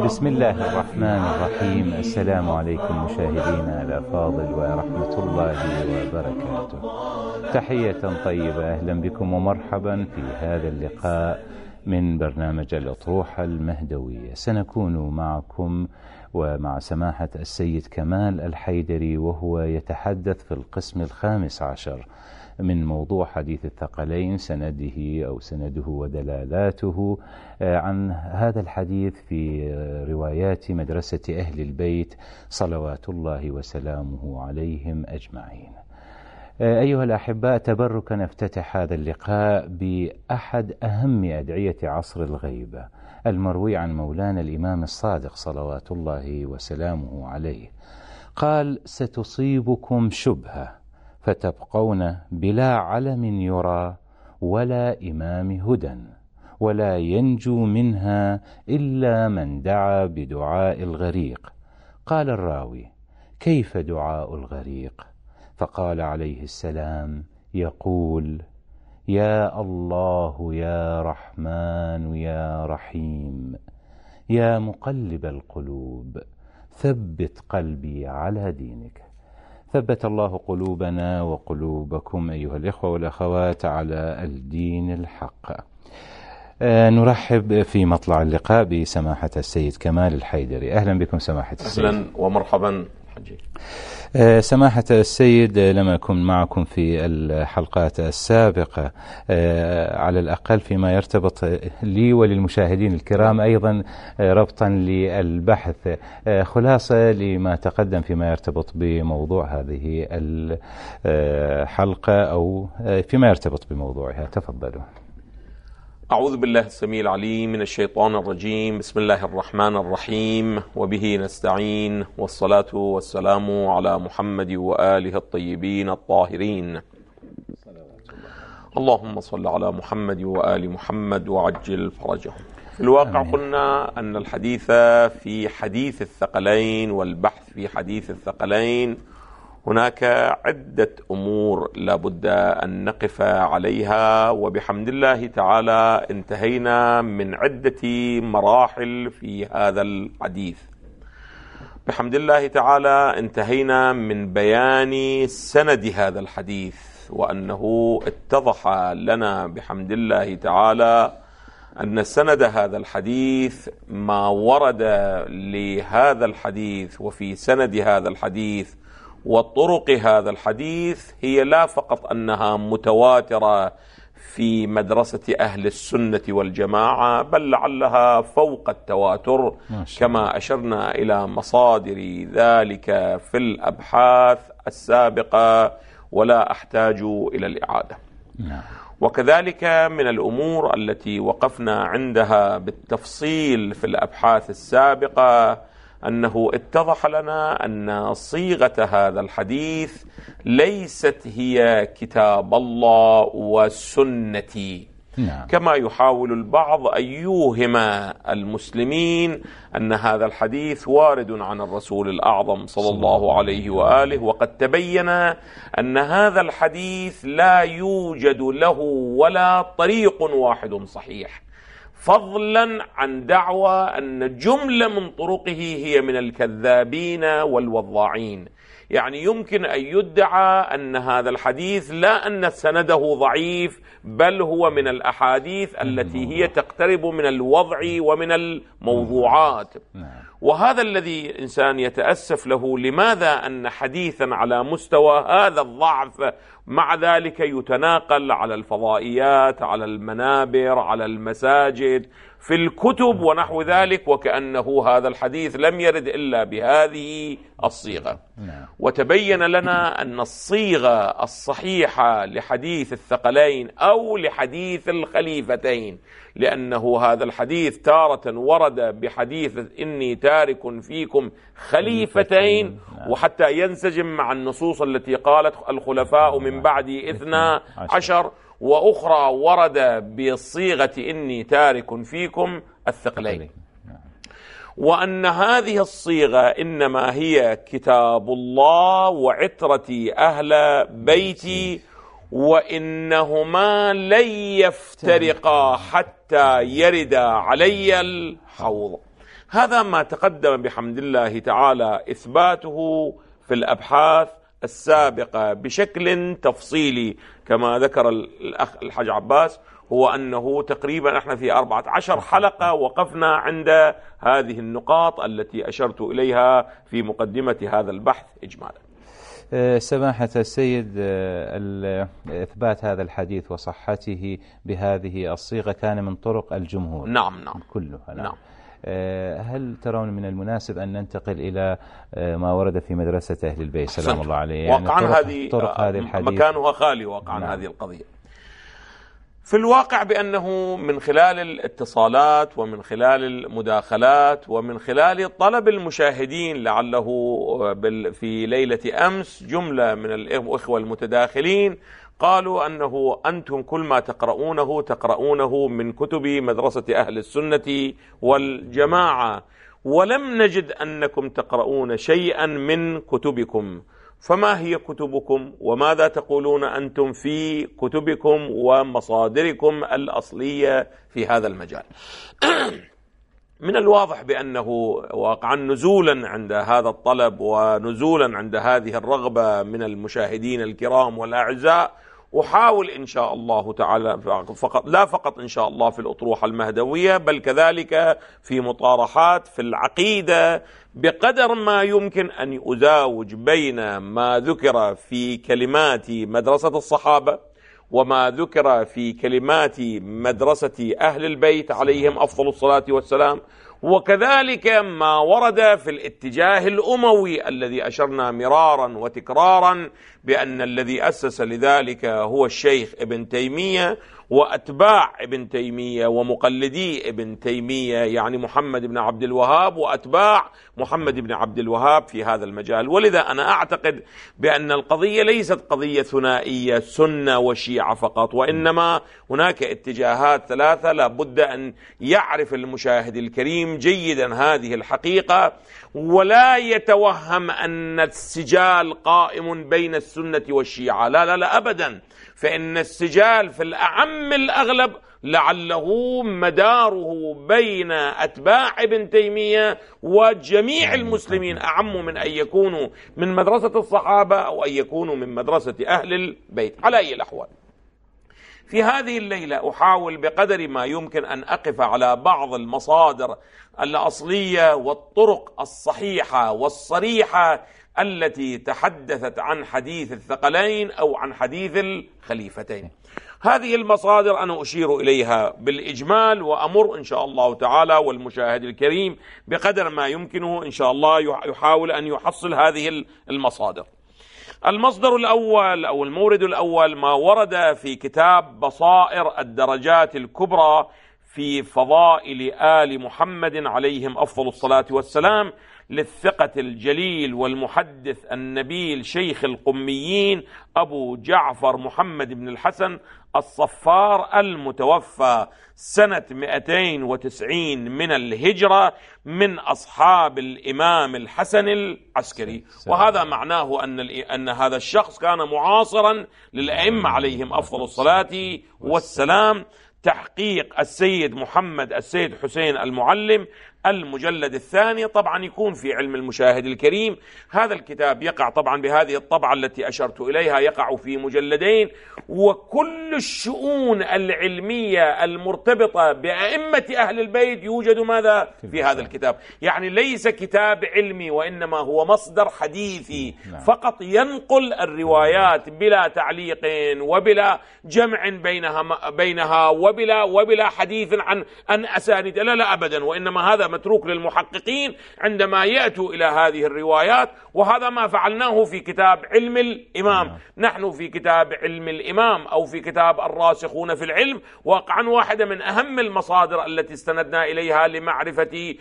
بسم الله الرحمن الرحيم. السلام عليكم مشاهدينا الأفاضل ورحمة الله وبركاته. تحية طيبة، أهلا بكم ومرحبا في هذا اللقاء من برنامج الأطروحة المهدوية. سنكون معكم ومع سماحة السيد كمال الحيدري، وهو يتحدث في القسم 15 من موضوع حديث الثقلين، سنده ودلالاته، عن هذا الحديث في روايات مدرسة أهل البيت صلوات الله وسلامه عليهم أجمعين. أيها الأحباء، تبركا نفتتح هذا اللقاء بأحد أهم أدعية عصر الغيبة المروي عن مولانا الإمام الصادق صلوات الله وسلامه عليه. قال: ستصيبكم شبهة فتبقون بلا علم يرى ولا إمام هدى، ولا ينجو منها إلا من دعا بدعاء الغريق. قال الراوي: كيف دعاء الغريق؟ فقال عليه السلام: يقول: يا الله يا رحمن يا رحيم يا مقلب القلوب ثبت قلبي على دينك. ثبت الله قلوبنا وقلوبكم أيها الإخوة والأخوات على الدين الحق. نرحب في مطلع اللقاء بسماحة السيد كمال الحيدري. أهلا بكم سماحة السيد. أهلا ومرحبا حجي. سماحة السيد، لم أكن معكم في الحلقات السابقة، على الأقل فيما يرتبط لي وللمشاهدين الكرام أيضا ربطا للبحث، خلاصة لما تقدم فيما يرتبط بموضوع هذه الحلقة أو فيما يرتبط بموضوعها. تفضلوا. أعوذ بالله السميع العليم من الشيطان الرجيم. بسم الله الرحمن الرحيم، وبه نستعين، والصلاة والسلام على محمد وآله الطيبين الطاهرين. اللهم صل على محمد وآل محمد وعجل فرجهم. في الواقع قلنا أن الحديث في حديث الثقلين والبحث في حديث الثقلين هناك عدة أمور لابد أن نقف عليها، وبحمد الله تعالى انتهينا من عدة مراحل في هذا الحديث. بحمد الله تعالى انتهينا من بيان سند هذا الحديث، وأنه اتضح لنا بحمد الله تعالى أن سند هذا الحديث، ما ورد لهذا الحديث وفي سند هذا الحديث وطرق هذا الحديث، هي لا فقط أنها متواترة في مدرسة أهل السنة والجماعة، بل لعلها فوق التواتر، كما أشرنا إلى مصادر ذلك في الأبحاث السابقة ولا أحتاج إلى الإعادة. وكذلك من الأمور التي وقفنا عندها بالتفصيل في الأبحاث السابقة أنه اتضح لنا أن صيغة هذا الحديث ليست هي كتاب الله وسنتي، كما يحاول البعض أن يوهم المسلمين أن هذا الحديث وارد عن الرسول الأعظم صلى الله عليه وآله، وقد تبين أن هذا الحديث لا يوجد له ولا طريق واحد صحيح، فضلا عن دعوى أن جملة من طرقه هي من الكذابين والوضاعين. يعني يمكن أن يدعى أن هذا الحديث لا أن سنده ضعيف، بل هو من الأحاديث التي هي تقترب من الوضع ومن الموضوعات. وهذا الذي الإنسان يتأسف له، لماذا أن حديثا على مستوى هذا الضعف مع ذلك يتناقل على الفضائيات، على المنابر، على المساجد، في الكتب ونحو ذلك، وكأنه هذا الحديث لم يرد إلا بهذه الصيغة. وتبين لنا أن الصيغة الصحيحة لحديث الثقلين أو لحديث الخليفتين، لأنه هذا الحديث تارة ورد بحديث إني تارك فيكم خليفتين، وحتى ينسجم مع النصوص التي قالت الخلفاء من بعدي 12، وأخرى ورد بصيغة إني تارك فيكم الثقلين. وأن هذه الصيغة إنما هي كتاب الله وعترتي أهل بيتي، وإنهما لن يفترقا حتى يرد علي الحوض. هذا ما تقدم بحمد الله تعالى إثباته في الأبحاث السابقة بشكل تفصيلي كما ذكر الأخ الحاج عباس، هو أنه تقريبا احنا في 14 حلقة وقفنا عند هذه النقاط التي أشرت إليها في مقدمة هذا البحث إجمالا. سماحة السيد، إثبات هذا الحديث وصحته بهذه الصيغة كان من طرق الجمهور. نعم كلها. نعم. هل ترون من المناسب أن ننتقل إلى ما ورد في مدرسة أهل البيت سلام الله عليه؟ يعني واقعا هذه مكانها خالي واقعا. نعم. هذه القضية في الواقع بأنه من خلال الاتصالات ومن خلال المداخلات ومن خلال طلب المشاهدين، لعله في ليلة أمس جملة من الإخوة المتداخلين قالوا أنه أنتم كل ما تقرؤونه من كتب مدرسة أهل السنة والجماعة، ولم نجد أنكم تقرؤون شيئا من كتبكم، فما هي كتبكم وماذا تقولون أنتم في كتبكم ومصادركم الأصلية في هذا المجال؟ من الواضح بأنه واقعا نزولا عند هذا الطلب ونزولا عند هذه الرغبة من المشاهدين الكرام والأعزاء، أحاول إن شاء الله تعالى لا فقط إن شاء الله في الأطروحة المهدوية بل كذلك في مطارحات في العقيدة بقدر ما يمكن أن أزاوج بين ما ذكر في كلمات مدرسة الصحابة وما ذكر في كلمات مدرسة أهل البيت عليهم أفضل الصلاة والسلام، وكذلك ما ورد في الاتجاه الأموي الذي أشرنا مرارا وتكرارا بأن الذي أسس لذلك هو الشيخ ابن تيمية وأتباع ابن تيمية ومقلدي ابن تيمية، يعني محمد بن عبد الوهاب وأتباع محمد بن عبد الوهاب في هذا المجال. ولذا أنا أعتقد بأن القضية ليست قضية ثنائية سنة وشيعة فقط، وإنما هناك اتجاهات ثلاثة لا بد أن يعرف المشاهد الكريم جيدا هذه الحقيقة، ولا يتوهم أن السجال قائم بين السنة والشيعة. لا أبدا، فإن السجال في الأعم الأغلب لعله مداره بين أتباع ابن تيمية وجميع المسلمين، أعم من أن يكونوا من مدرسة الصحابة أو أن يكونوا من مدرسة أهل البيت. على أي الأحوال في هذه الليلة أحاول بقدر ما يمكن أن أقف على بعض المصادر الأصلية والطرق الصحيحة والصريحة التي تحدثت عن حديث الثقلين أو عن حديث الخليفتين. هذه المصادر أنا أشير إليها بالإجمال، وأمر إن شاء الله تعالى والمشاهد الكريم بقدر ما يمكنه إن شاء الله يحاول أن يحصل هذه المصادر. المصدر الأول أو المورد الأول ما ورد في كتاب بصائر الدرجات الكبرى في فضائل آل محمد عليهم أفضل الصلاة والسلام للثقة الجليل والمحدث النبيل شيخ القميين أبو جعفر محمد بن الحسن الصفار المتوفى سنة 290 من الهجرة من أصحاب الإمام الحسن العسكري. وهذا معناه أن هذا الشخص كان معاصرا للأئمة عليهم أفضل الصلاة والسلام. تحقيق السيد محمد السيد حسين المعلم، المجلد الثاني، طبعا يكون في علم المشاهد الكريم هذا الكتاب يقع طبعا بهذه الطبعة التي أشرت إليها، يقع في مجلدين، وكل الشؤون العلمية المرتبطة بأئمة أهل البيت يوجد ماذا في هذا الكتاب. يعني ليس كتاب علمي وإنما هو مصدر حديثي فقط ينقل الروايات بلا تعليق وبلا جمع بينها وبلا حديث عن أسانيد، لا أبدا، وإنما هذا متروك للمحققين عندما يأتوا إلى هذه الروايات. وهذا ما فعلناه في كتاب علم الإمام. نحن في كتاب علم الإمام أو في كتاب الراسخون في العلم واقعا واحدة من أهم المصادر التي استندنا إليها لمعرفة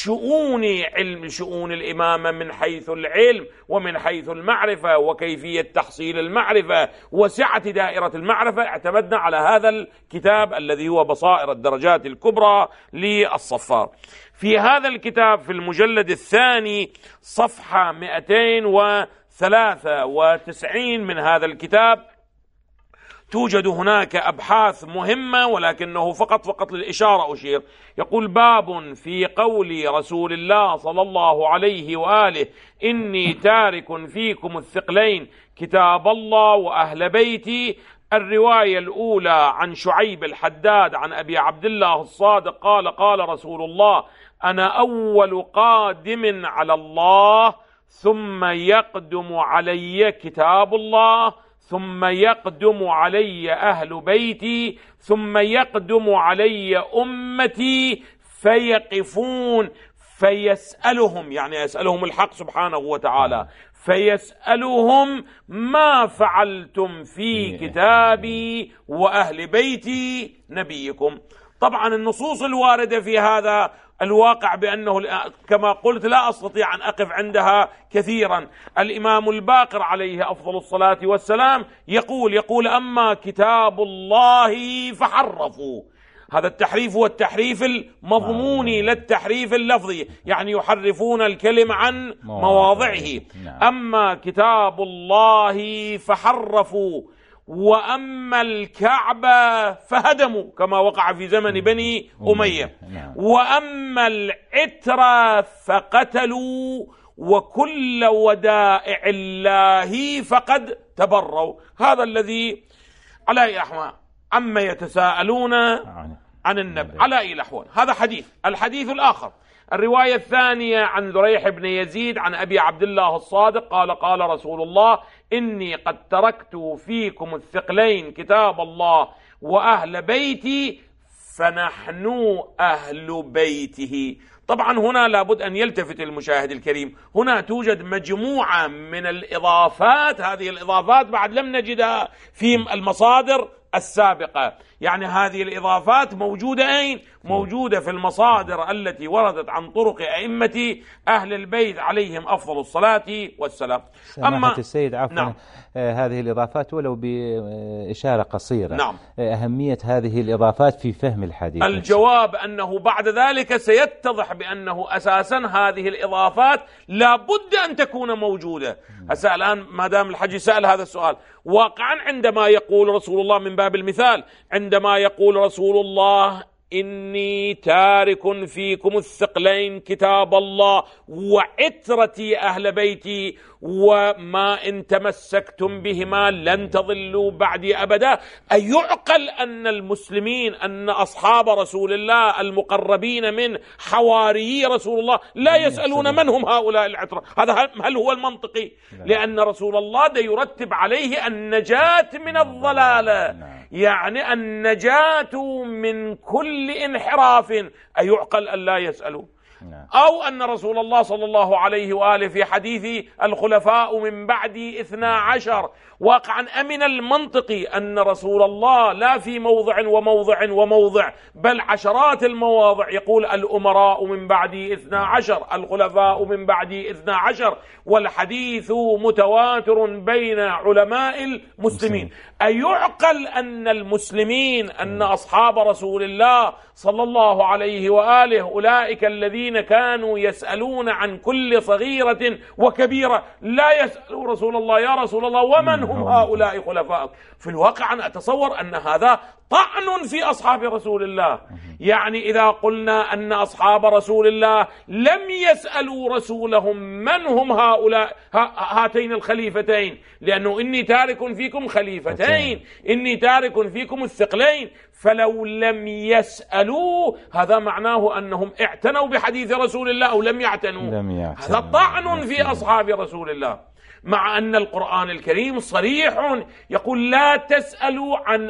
شؤون الإمامة من حيث العلم ومن حيث المعرفة وكيفية تحصيل المعرفة وسعة دائرة المعرفة. اعتمدنا على هذا الكتاب الذي هو بصائر الدرجات الكبرى للصفار. في هذا الكتاب في المجلد الثاني صفحة 293 من هذا الكتاب توجد هناك أبحاث مهمة، ولكنه فقط للإشارة أشير. يقول: باب في قول رسول الله صلى الله عليه وآله: إني تارك فيكم الثقلين كتاب الله وأهل بيتي. الرواية الأولى عن شعيب الحداد عن أبي عبد الله الصادق قال: قال رسول الله: أنا أول قادم على الله، ثم يقدم علي كتاب الله، ثم يقدم علي أهل بيتي، ثم يقدم علي أمتي فيقفون فيسألهم، يعني يسألهم الحق سبحانه وتعالى، فيسألهم: ما فعلتم في كتابي وأهل بيتي نبيكم. طبعا النصوص الواردة في هذا الواقع بأنه كما قلت لا أستطيع أن أقف عندها كثيرا. الإمام الباقر عليه أفضل الصلاة والسلام يقول: أما كتاب الله فحرفوا. هذا التحريف هو التحريف المضموني لا التحريف اللفظي، يعني يحرفون الكلمة عن مواضعه. أما كتاب الله فحرفوا، وأما الكعبة فهدموا كما وقع في زمن بني أمية، وأما العترة فقتلوا، وكل ودائع الله فقد تبروا. هذا الذي على أي أحوال عما يتساءلون عن النبي على أي الأحوال. هذا حديث. الحديث الآخر الرواية الثانية عن ذريح بن يزيد عن أبي عبد الله الصادق قال: قال رسول الله: إني قد تركت فيكم الثقلين كتاب الله وأهل بيتي، فنحن أهل بيته. طبعا هنا لابد أن يلتفت المشاهد الكريم، هنا توجد مجموعة من الإضافات، هذه الإضافات بعد لم نجدها في المصادر السابقة. يعني هذه الإضافات موجودة أين؟ موجودة في المصادر التي وردت عن طرق أئمة أهل البيت عليهم أفضل الصلاة والسلام. أما السيد عفوا، نعم. هذه الإضافات ولو بإشارة قصيرة، نعم. أهمية هذه الإضافات في فهم الحديث. الجواب أنه بعد ذلك سيتضح بأنه أساسا هذه الإضافات لابد أن تكون موجودة. هسه الآن ما دام الحجي سأل هذا السؤال، واقعا عندما يقول رسول الله من باب المثال، عندما يقول رسول الله: إني تارك فيكم الثقلين كتاب الله وعترتي أهل بيتي، وما إن تمسكتم بهما لن تضلوا بعدي أبدا، أيعقل أن المسلمين، أن أصحاب رسول الله المقربين من حواري رسول الله لا يسألون من هم هؤلاء العترة؟ هذا هل هو المنطقي؟ لأن رسول الله دا يرتب عليه النجاة من الضلالة، يعني النجاة من كل انحراف. أيعقل أن لا يسألوا؟ أو أن رسول الله صلى الله عليه وآله في حديث الخلفاء من بعد 12 واقعا أمن المنطقي أن رسول الله لا في موضع وموضع بل عشرات المواضع يقول: الأمراء من بعد 12، الخلفاء من بعد 12، والحديث متواتر بين علماء المسلمين. أيعقل أن المسلمين، أن أصحاب رسول الله صلى الله عليه وآله أولئك الذين كانوا يسألون عن كل صغيرة وكبيرة لا يسألوا رسول الله: يا رسول الله ومن هم هؤلاء خلفاء؟ في الواقع أنا أتصور أن هذا طعن في أصحاب رسول الله. يعني إذا قلنا أن أصحاب رسول الله لم يسألوا رسولهم من هم هؤلاء هاتين الخليفتين، لأنه إني تارك فيكم خليفتين، إني تارك فيكم الثقلين، فلو لم يسألوا هذا معناه أنهم اعتنوا بحديث رسول الله أو لم يعتنوا. هذا طعن في أصحاب رسول الله، مع أن القرآن الكريم صريح يقول: لا تسألوا عن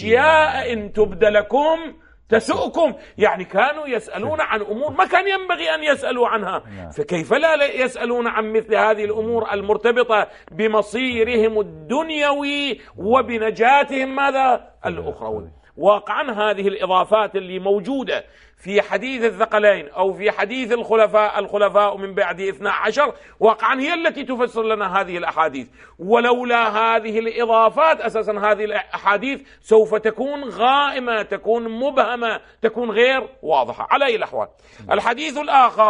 أشياء إن تبد لكم تسؤكم. يعني كانوا يسألون عن أمور ما كان ينبغي أن يسألوا عنها، فكيف لا يسألون عن مثل هذه الأمور المرتبطة بمصيرهم الدنيوي وبنجاتهم ماذا؟ الأخروي. واقعا هذه الإضافات اللي موجودة في حديث الثقلين أو في حديث الخلفاء من بعد 12 واقعا هي التي تفسر لنا هذه الأحاديث. ولولا هذه الإضافات أساسا هذه الأحاديث سوف تكون غائمة، تكون مبهمة، تكون غير واضحة. على أي الأحوال الحديث الآخر: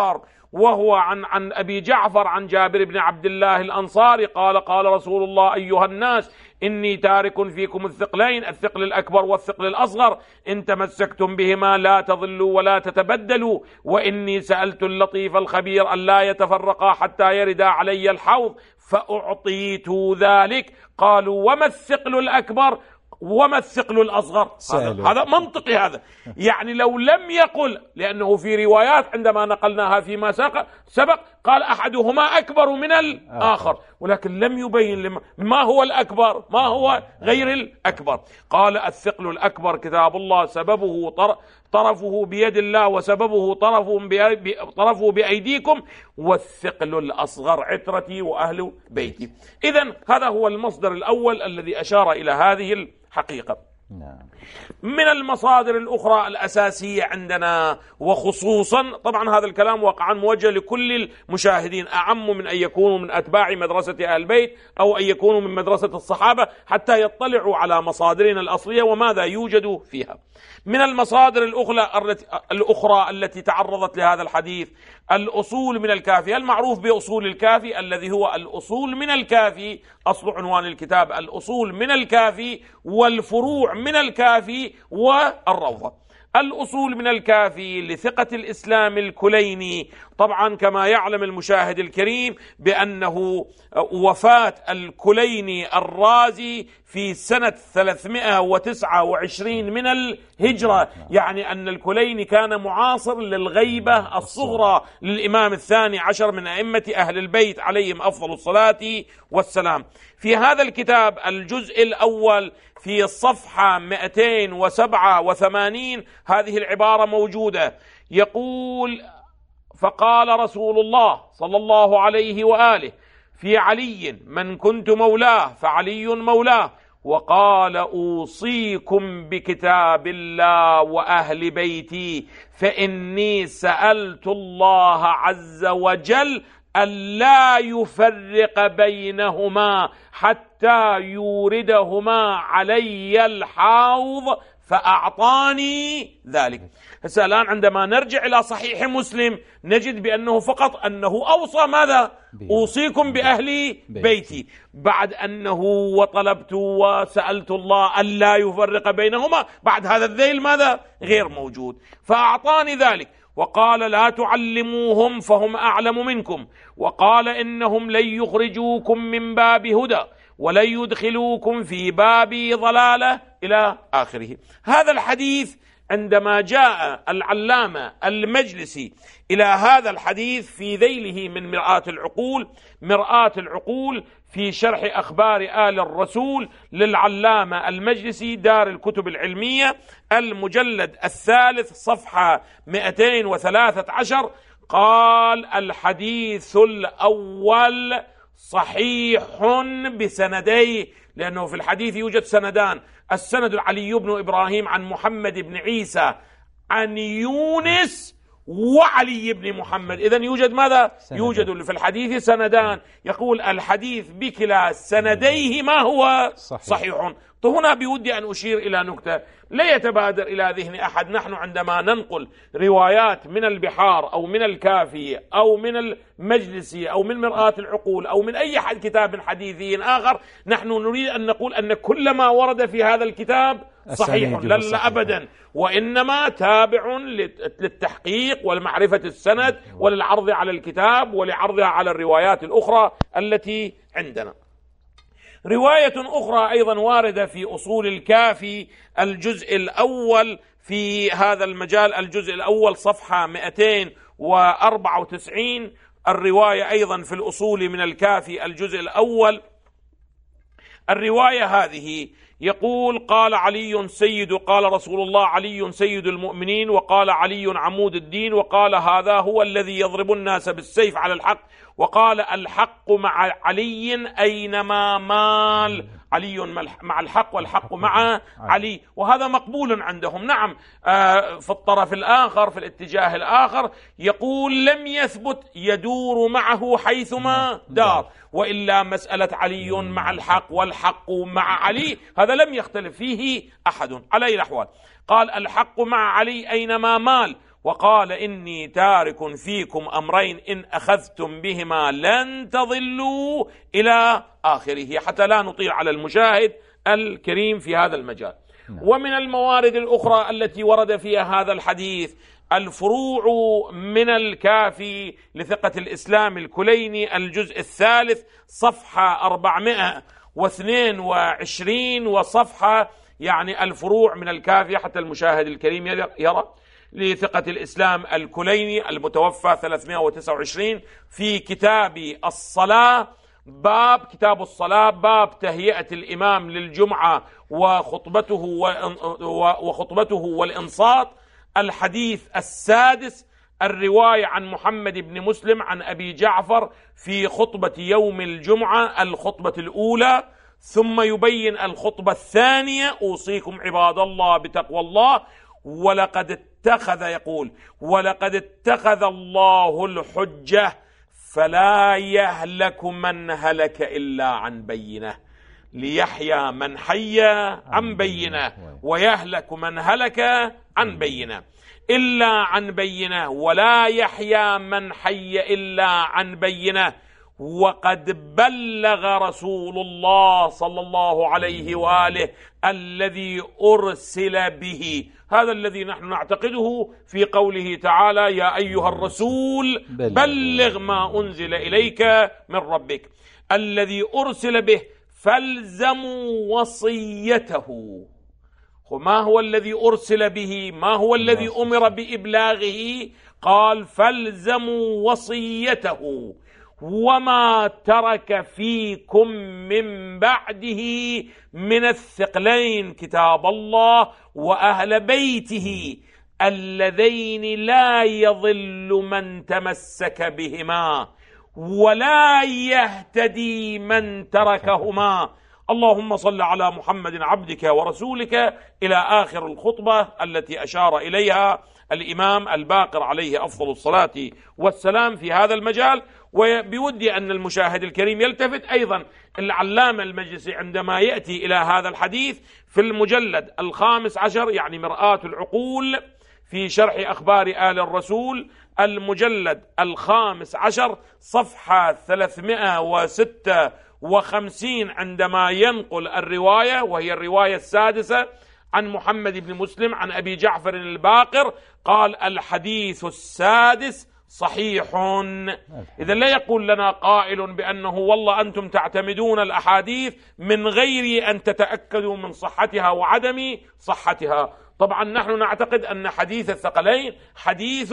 وهو عن أبي جعفر عن جابر بن عبد الله الأنصاري قال قال رسول الله: أيها الناس، إني تارك فيكم الثقلين، الثقل الأكبر والثقل الأصغر، إن تمسكتم بهما لا تضلوا ولا تتبدلوا، وإني سألت اللطيف الخبير ألا يتفرقا حتى يردا علي الحوض فأعطيت ذلك. قالوا: وما الثقل الأكبر وما الثقل الأصغر؟ هذا منطقي. هذا يعني لو لم يقل، لأنه في روايات عندما نقلناها فيما سبق قال أحدهما أكبر من الآخر، ولكن لم يبين ما هو الأكبر ما هو غير الأكبر. قال: الثقل الأكبر كتاب الله، سببه طرفه بيد الله، وسببه طرفه بأيديكم، والثقل الأصغر عترتي وأهل بيتي. إذن هذا هو المصدر الأول الذي أشار إلى هذه الحقيقة. من المصادر الأخرى الأساسية عندنا، وخصوصا طبعا هذا الكلام واقعا موجه لكل المشاهدين، أعم من أن يكونوا من أتباع مدرسة أهل البيت أو أن يكونوا من مدرسة الصحابة، حتى يطلعوا على مصادرنا الأصلية وماذا يوجد فيها. من المصادر الأخرى التي تعرضت لهذا الحديث الأصول من الكافي، المعروف بأصول الكافي الذي هو الأصول من الكافي، أصل عنوان الكتاب الأصول من الكافي والفروع من الكافي والروضة. الأصول من الكافي لثقة الإسلام الكليني، طبعا كما يعلم المشاهد الكريم بأنه وفاة الكليني الرازي في سنة 329 من الهجرة، يعني أن الكليني كان معاصر للغيبة الصغرى للإمام الثاني عشر من أئمة أهل البيت عليهم أفضل الصلاة والسلام. في هذا الكتاب الجزء الأول في الصفحة 287 هذه العبارة موجودة، يقول: فقال رسول الله صلى الله عليه وآله في علي: من كنت مولاه فعلي مولاه، وقال: أوصيكم بكتاب الله وأهل بيتي، فإني سألت الله عز وجل ألا يفرق بينهما حتى يوردهما علي الحوض فأعطاني ذلك. هسه الآن عندما نرجع إلى صحيح مسلم نجد بأنه فقط أنه أوصى ماذا؟ أوصيكم بأهل بيتي، بعد أنه وطلبت وسألت الله ألا يفرق بينهما، بعد هذا الذيل ماذا؟ غير موجود. فأعطاني ذلك، وقال: لا تعلموهم فهم أعلم منكم، وقال: إنهم لن يخرجوكم من باب هدى ولن يدخلوكم في باب ضلالة، إلى آخره. هذا الحديث عندما جاء العلامة المجلسي إلى هذا الحديث في ذيله من مرآة العقول في شرح أخبار آل الرسول للعلامة المجلسي دار الكتب العلمية، المجلد الثالث صفحة 213، قال: الحديث الأول صحيح بسنديه، لأنه في الحديث يوجد سندان، السند علي بن إبراهيم عن محمد بن عيسى عن يونس وعلي بن محمد. إذن يوجد ماذا؟ يوجد في الحديث سندان. يقول: الحديث بكلا سنديه ما هو صحيح. هنا بودي أن أشير إلى نكتة لا يتبادر إلى ذهن أحد. نحن عندما ننقل روايات من البحار أو من الكافي أو من المجلسي أو من مرآة العقول أو من أي كتاب حديثي آخر، نحن نريد أن نقول أن كل ما ورد في هذا الكتاب صحيح، لا أبدا، وإنما تابع للتحقيق والمعرفة السند وللعرض على الكتاب ولعرضها على الروايات الأخرى التي عندنا. رواية أخرى أيضا واردة في أصول الكافي الجزء الأول في هذا المجال، الجزء الأول صفحة 294، الرواية أيضا في الأصول من الكافي الجزء الأول. الرواية هذه يقول: قال علي سيد، قال رسول الله: علي سيد المؤمنين، وقال علي عمود الدين، وقال: هذا هو الذي يضرب الناس بالسيف على الحق، وقال: الحق مع علي أينما مال، علي مع الحق والحق مع علي. وهذا مقبول عندهم. نعم، في الطرف الآخر في الاتجاه الآخر يقول: لم يثبت يدور معه حيثما دار، وإلا مسألة علي مع الحق والحق مع علي هذا لم يختلف فيه أحد على أي الأحوال. قال: الحق مع علي أينما مال، وقال إني تارك فيكم أمرين إن أخذتم بهما لن تضلوا إلى آخره، حتى لا نطيل على المشاهد الكريم في هذا المجال. ومن الموارد الأخرى التي ورد فيها هذا الحديث الفروع من الكافي لثقة الإسلام الكليني الجزء الثالث صفحة 422 وصفحة يعني الفروع من الكافي حتى المشاهد الكريم يرى لثقة الإسلام الكليني المتوفى 329 في كتاب الصلاة باب كتاب الصلاة باب تهيئة الإمام للجمعة وخطبته والإنصات، الحديث السادس الرواية عن محمد بن مسلم عن أبي جعفر في خطبة يوم الجمعة الخطبة الأولى، ثم يبين الخطبة الثانية أوصيكم عباد الله بتقوى الله ولقد اتخذ الله الحجة فلا يهلك من هلك إلا عن بينه ليحيى من حي عن بينه ويهلك من هلك عن بينه إلا عن بينه ولا يحيى من حي إلا عن بينه وقد بلغ رسول الله صلى الله عليه وآله الذي أرسل به. هذا الذي نحن نعتقده في قوله تعالى يا أيها الرسول بلغ ما أنزل إليك من ربك، الذي أرسل به فالزموا وصيته. ما هو الذي أرسل به؟ ما هو الذي أمر بإبلاغه؟ قال فالزموا وصيته وما ترك فيكم من بعده من الثقلين كتاب الله وأهل بيته اللذين لا يضل من تمسك بهما ولا يهتدي من تركهما. اللهم صل على محمد عبدك ورسولك إلى آخر الخطبة التي أشار إليها الإمام الباقر عليه أفضل الصلاة والسلام في هذا المجال. وبودي أن المشاهد الكريم يلتفت أيضا العلامة المجلسي عندما يأتي إلى هذا الحديث في المجلد 15 يعني مرآة العقول في شرح أخبار آل الرسول المجلد 15 صفحة 356 عندما ينقل الرواية وهي الرواية السادسة عن محمد بن مسلم عن أبي جعفر الباقر قال الحديث السادس صحيح. إذا لا يقول لنا قائل بأنه والله أنتم تعتمدون الأحاديث من غير أن تتأكدوا من صحتها وعدم صحتها. طبعا نحن نعتقد أن حديث الثقلين حديث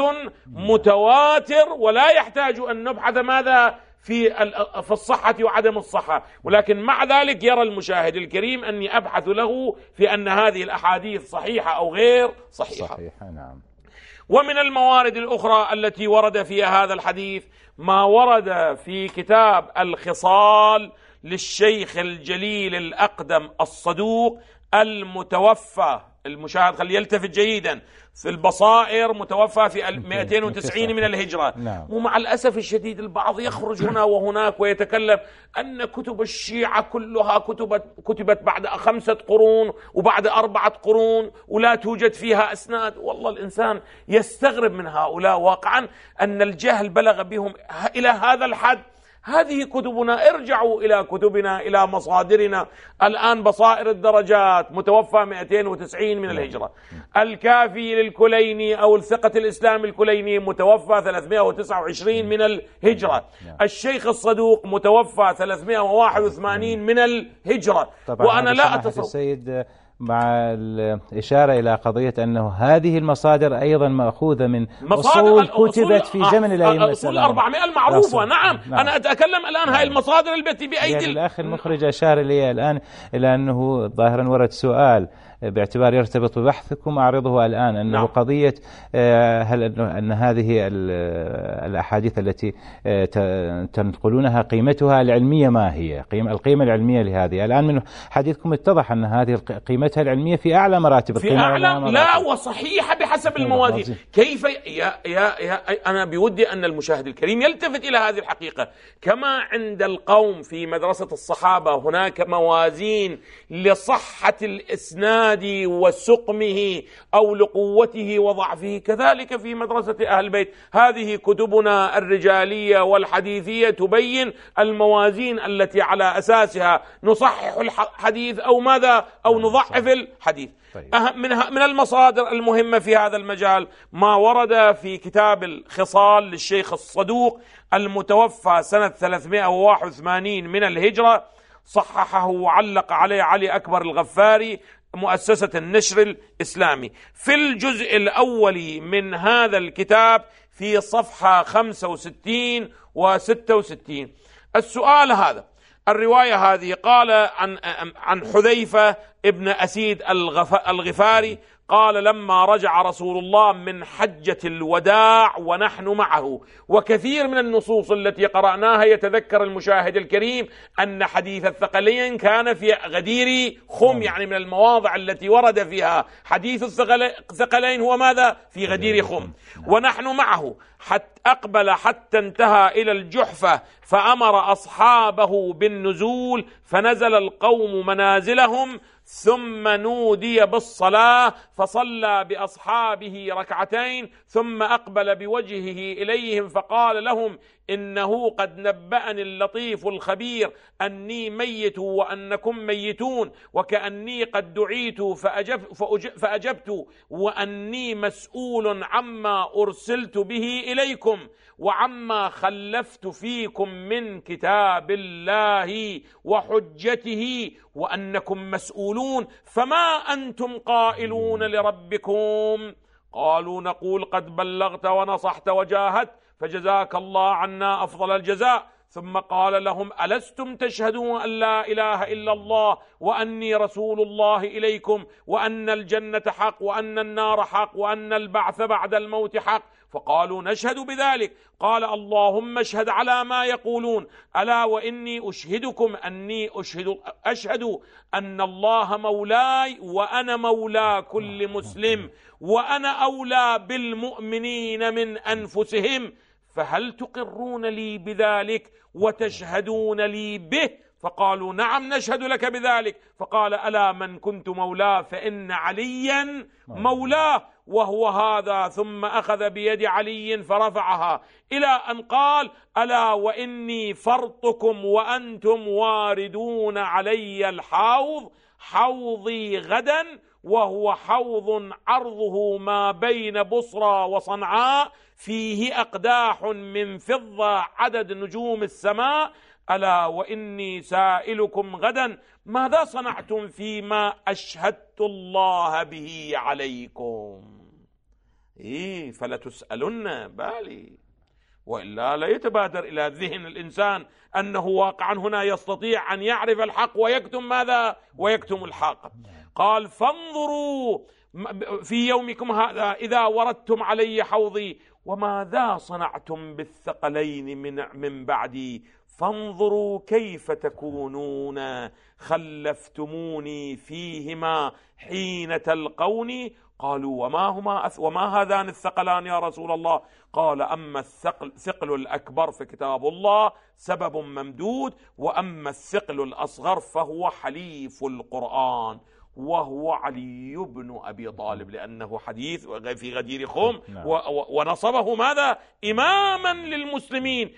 متواتر ولا يحتاج أن نبحث ماذا في الصحة وعدم الصحة، ولكن مع ذلك يرى المشاهد الكريم أني أبحث له في أن هذه الأحاديث صحيحة أو غير صحيحة. نعم. ومن الموارد الأخرى التي ورد فيها هذا الحديث ما ورد في كتاب الخصال للشيخ الجليل الأقدم الصدوق المتوفى، المشاهد خلي يلتفت جيدا، في البصائر متوفى في 290 من الهجرة. ومع الأسف الشديد البعض يخرج هنا وهناك ويتكلم أن كتب الشيعة كلها كتبت بعد 5 قرون وبعد 4 قرون ولا توجد فيها أسناد. والله الإنسان يستغرب من هؤلاء واقعا أن الجهل بلغ بهم إلى هذا الحد. هذه كتبنا، ارجعوا إلى كتبنا إلى مصادرنا. الآن بصائر الدرجات متوفى 290 من الهجرة، الكافي للكليني أو الثقة الإسلام الكليني متوفى 329 من الهجرة، الشيخ الصدوق متوفى 381 من الهجرة. وأنا لا أتصور السيد مع الإشارة إلى قضية أنه هذه المصادر أيضا مأخوذة من أصول كتبت في زمن الأئمة أصول 400 المعروفة. نعم. أنا أتكلم الآن هاي المصادر التي بأيدي يعني الأخ المخرج أشار لي الآن إلى أنه ظاهرا ورد سؤال باعتبار يرتبط ببحثكم أعرضه الآن أنه قضية هل أن هذه الأحاديث التي تنقلونها قيمتها العلمية ما هي؟ القيمة العلمية لهذه الآن من حديثكم اتضح أن هذه قيمتها العلمية في أعلى مراتب في أعلى لا وصحيحة بحسب الموازين. كيف أنا بودي أن المشاهد الكريم يلتفت إلى هذه الحقيقة. كما عند القوم في مدرسة الصحابة هناك موازين لصحة الإسناد لإسناده وسقمه أو لقوته وضعفه. كذلك في مدرسة أهل البيت، هذه كتبنا الرجالية والحديثية تبين الموازين التي على أساسها نصحح الحديث أو ماذا أو نضعف الحديث. من المصادر المهمة في هذا المجال ما ورد في كتاب الخصال للشيخ الصدوق المتوفى سنة 381 من الهجرة، صححه وعلق عليه علي أكبر الغفاري مؤسسة النشر الإسلامي في الجزء الأول من هذا الكتاب في صفحة 65 و66. السؤال هذا، الرواية هذه قال عن حذيفة ابن أسيد الغفاري قال لما رجع رسول الله من حجة الوداع ونحن معه. وكثير من النصوص التي قرأناها يتذكر المشاهد الكريم أن حديث الثقلين كان في غدير خم، يعني من المواضع التي ورد فيها حديث الثقلين هو ماذا؟ في غدير خم. ونحن معه حتى أقبل حتى انتهى إلى الجحفة فأمر أصحابه بالنزول، فنزل القوم منازلهم ثم نودي بالصلاة فصلى بأصحابه ركعتين، ثم أقبل بوجهه إليهم فقال لهم إنه قد نبأني اللطيف الخبير أني ميت وأنكم ميتون، وكأني قد دعيت فأجبت وأني مسؤول عما أرسلت به إليكم وعما خلفت فيكم من كتاب الله وحجته، وأنكم مسؤولون، فما أنتم قائلون لربكم؟ قالوا نقول قد بلغت ونصحت وجاهدت فجزاك الله عنا أفضل الجزاء. ثم قال لهم ألستم تشهدون أن لا إله إلا الله وأني رسول الله إليكم وأن الجنة حق وأن النار حق وأن البعث بعد الموت حق؟ فقالوا نشهد بذلك. قال اللهم اشهد على ما يقولون، ألا وإني أشهدكم أني أشهد أن الله مولاي وأنا مولى كل مسلم وأنا أولى بالمؤمنين من أنفسهم، فهل تقرون لي بذلك وتشهدون لي به؟ فقالوا نعم نشهد لك بذلك. فقال ألا من كنت مولاه فإن عليا مولاه وهو هذا. ثم أخذ بيد علي فرفعها إلى أن قال ألا وإني فرطكم وأنتم واردون علي الحوض، حوضي غدا وهو حوض عرضه ما بين بصرى وصنعاء، فيه أقداح من فضة عدد نجوم السماء، ألا وإني سائلكم غدا ماذا صنعتم فيما أشهدت الله به عليكم؟ فلتسألن بالي، وإلا لا يتبادر إلى ذهن الإنسان أنه واقعا هنا يستطيع أن يعرف الحق ويكتم ماذا؟ ويكتم الحق. قال فانظروا في يومكم هذا إذا وردتم علي حوضي وماذا صنعتم بالثقلين من بعدي، فانظروا كيف تكونون خلفتموني فيهما حين تلقوني. قالوا وما هذان الثقلان يا رسول الله؟ قال أما الثقل الأكبر فكتاب الله سبب ممدود، وأما الثقل الأصغر فهو حليف القرآن وهو علي بن أبي طالب، لأنه حديث في غدير خم ونصبه ماذا؟ إماما للمسلمين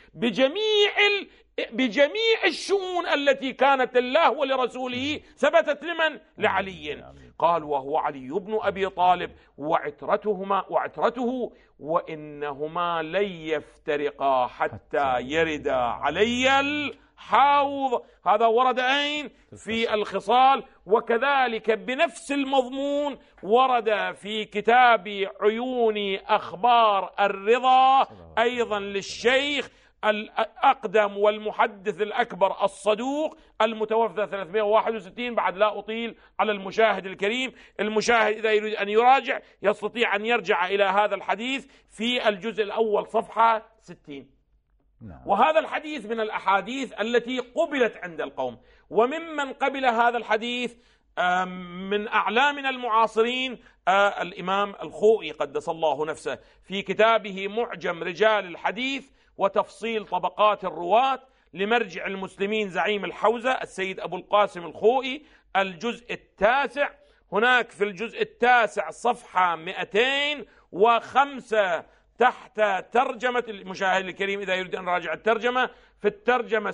بجميع الشؤون التي كانت لله ولرسوله ثبتت لمن؟ لعلي. قال وهو علي بن أبي طالب وعترته وإنهما لن يفترقا حتى يرد علي الحوض. هذا ورد أين؟ في الخصال. وكذلك بنفس المضمون ورد في كتاب عيون أخبار الرضا أيضا للشيخ الأقدم والمحدث الأكبر الصدوق المتوفى 361. بعد لا أطيل على المشاهد الكريم، المشاهد إذا يريد أن يراجع يستطيع أن يرجع إلى هذا الحديث في الجزء الأول صفحة 60. وهذا الحديث من الأحاديث التي قبلت عند القوم. وممن قبل هذا الحديث من أعلامنا المعاصرين الإمام الخوئي قدس الله نفسه في كتابه معجم رجال الحديث وتفصيل طبقات الرواة لمرجع المسلمين زعيم الحوزة السيد أبو القاسم الخوئي، الجزء 9 هناك في الجزء 9 صفحة 205 تحت ترجمة المشاهد الكريم إذا يريد أن يراجع الترجمة، في الترجمة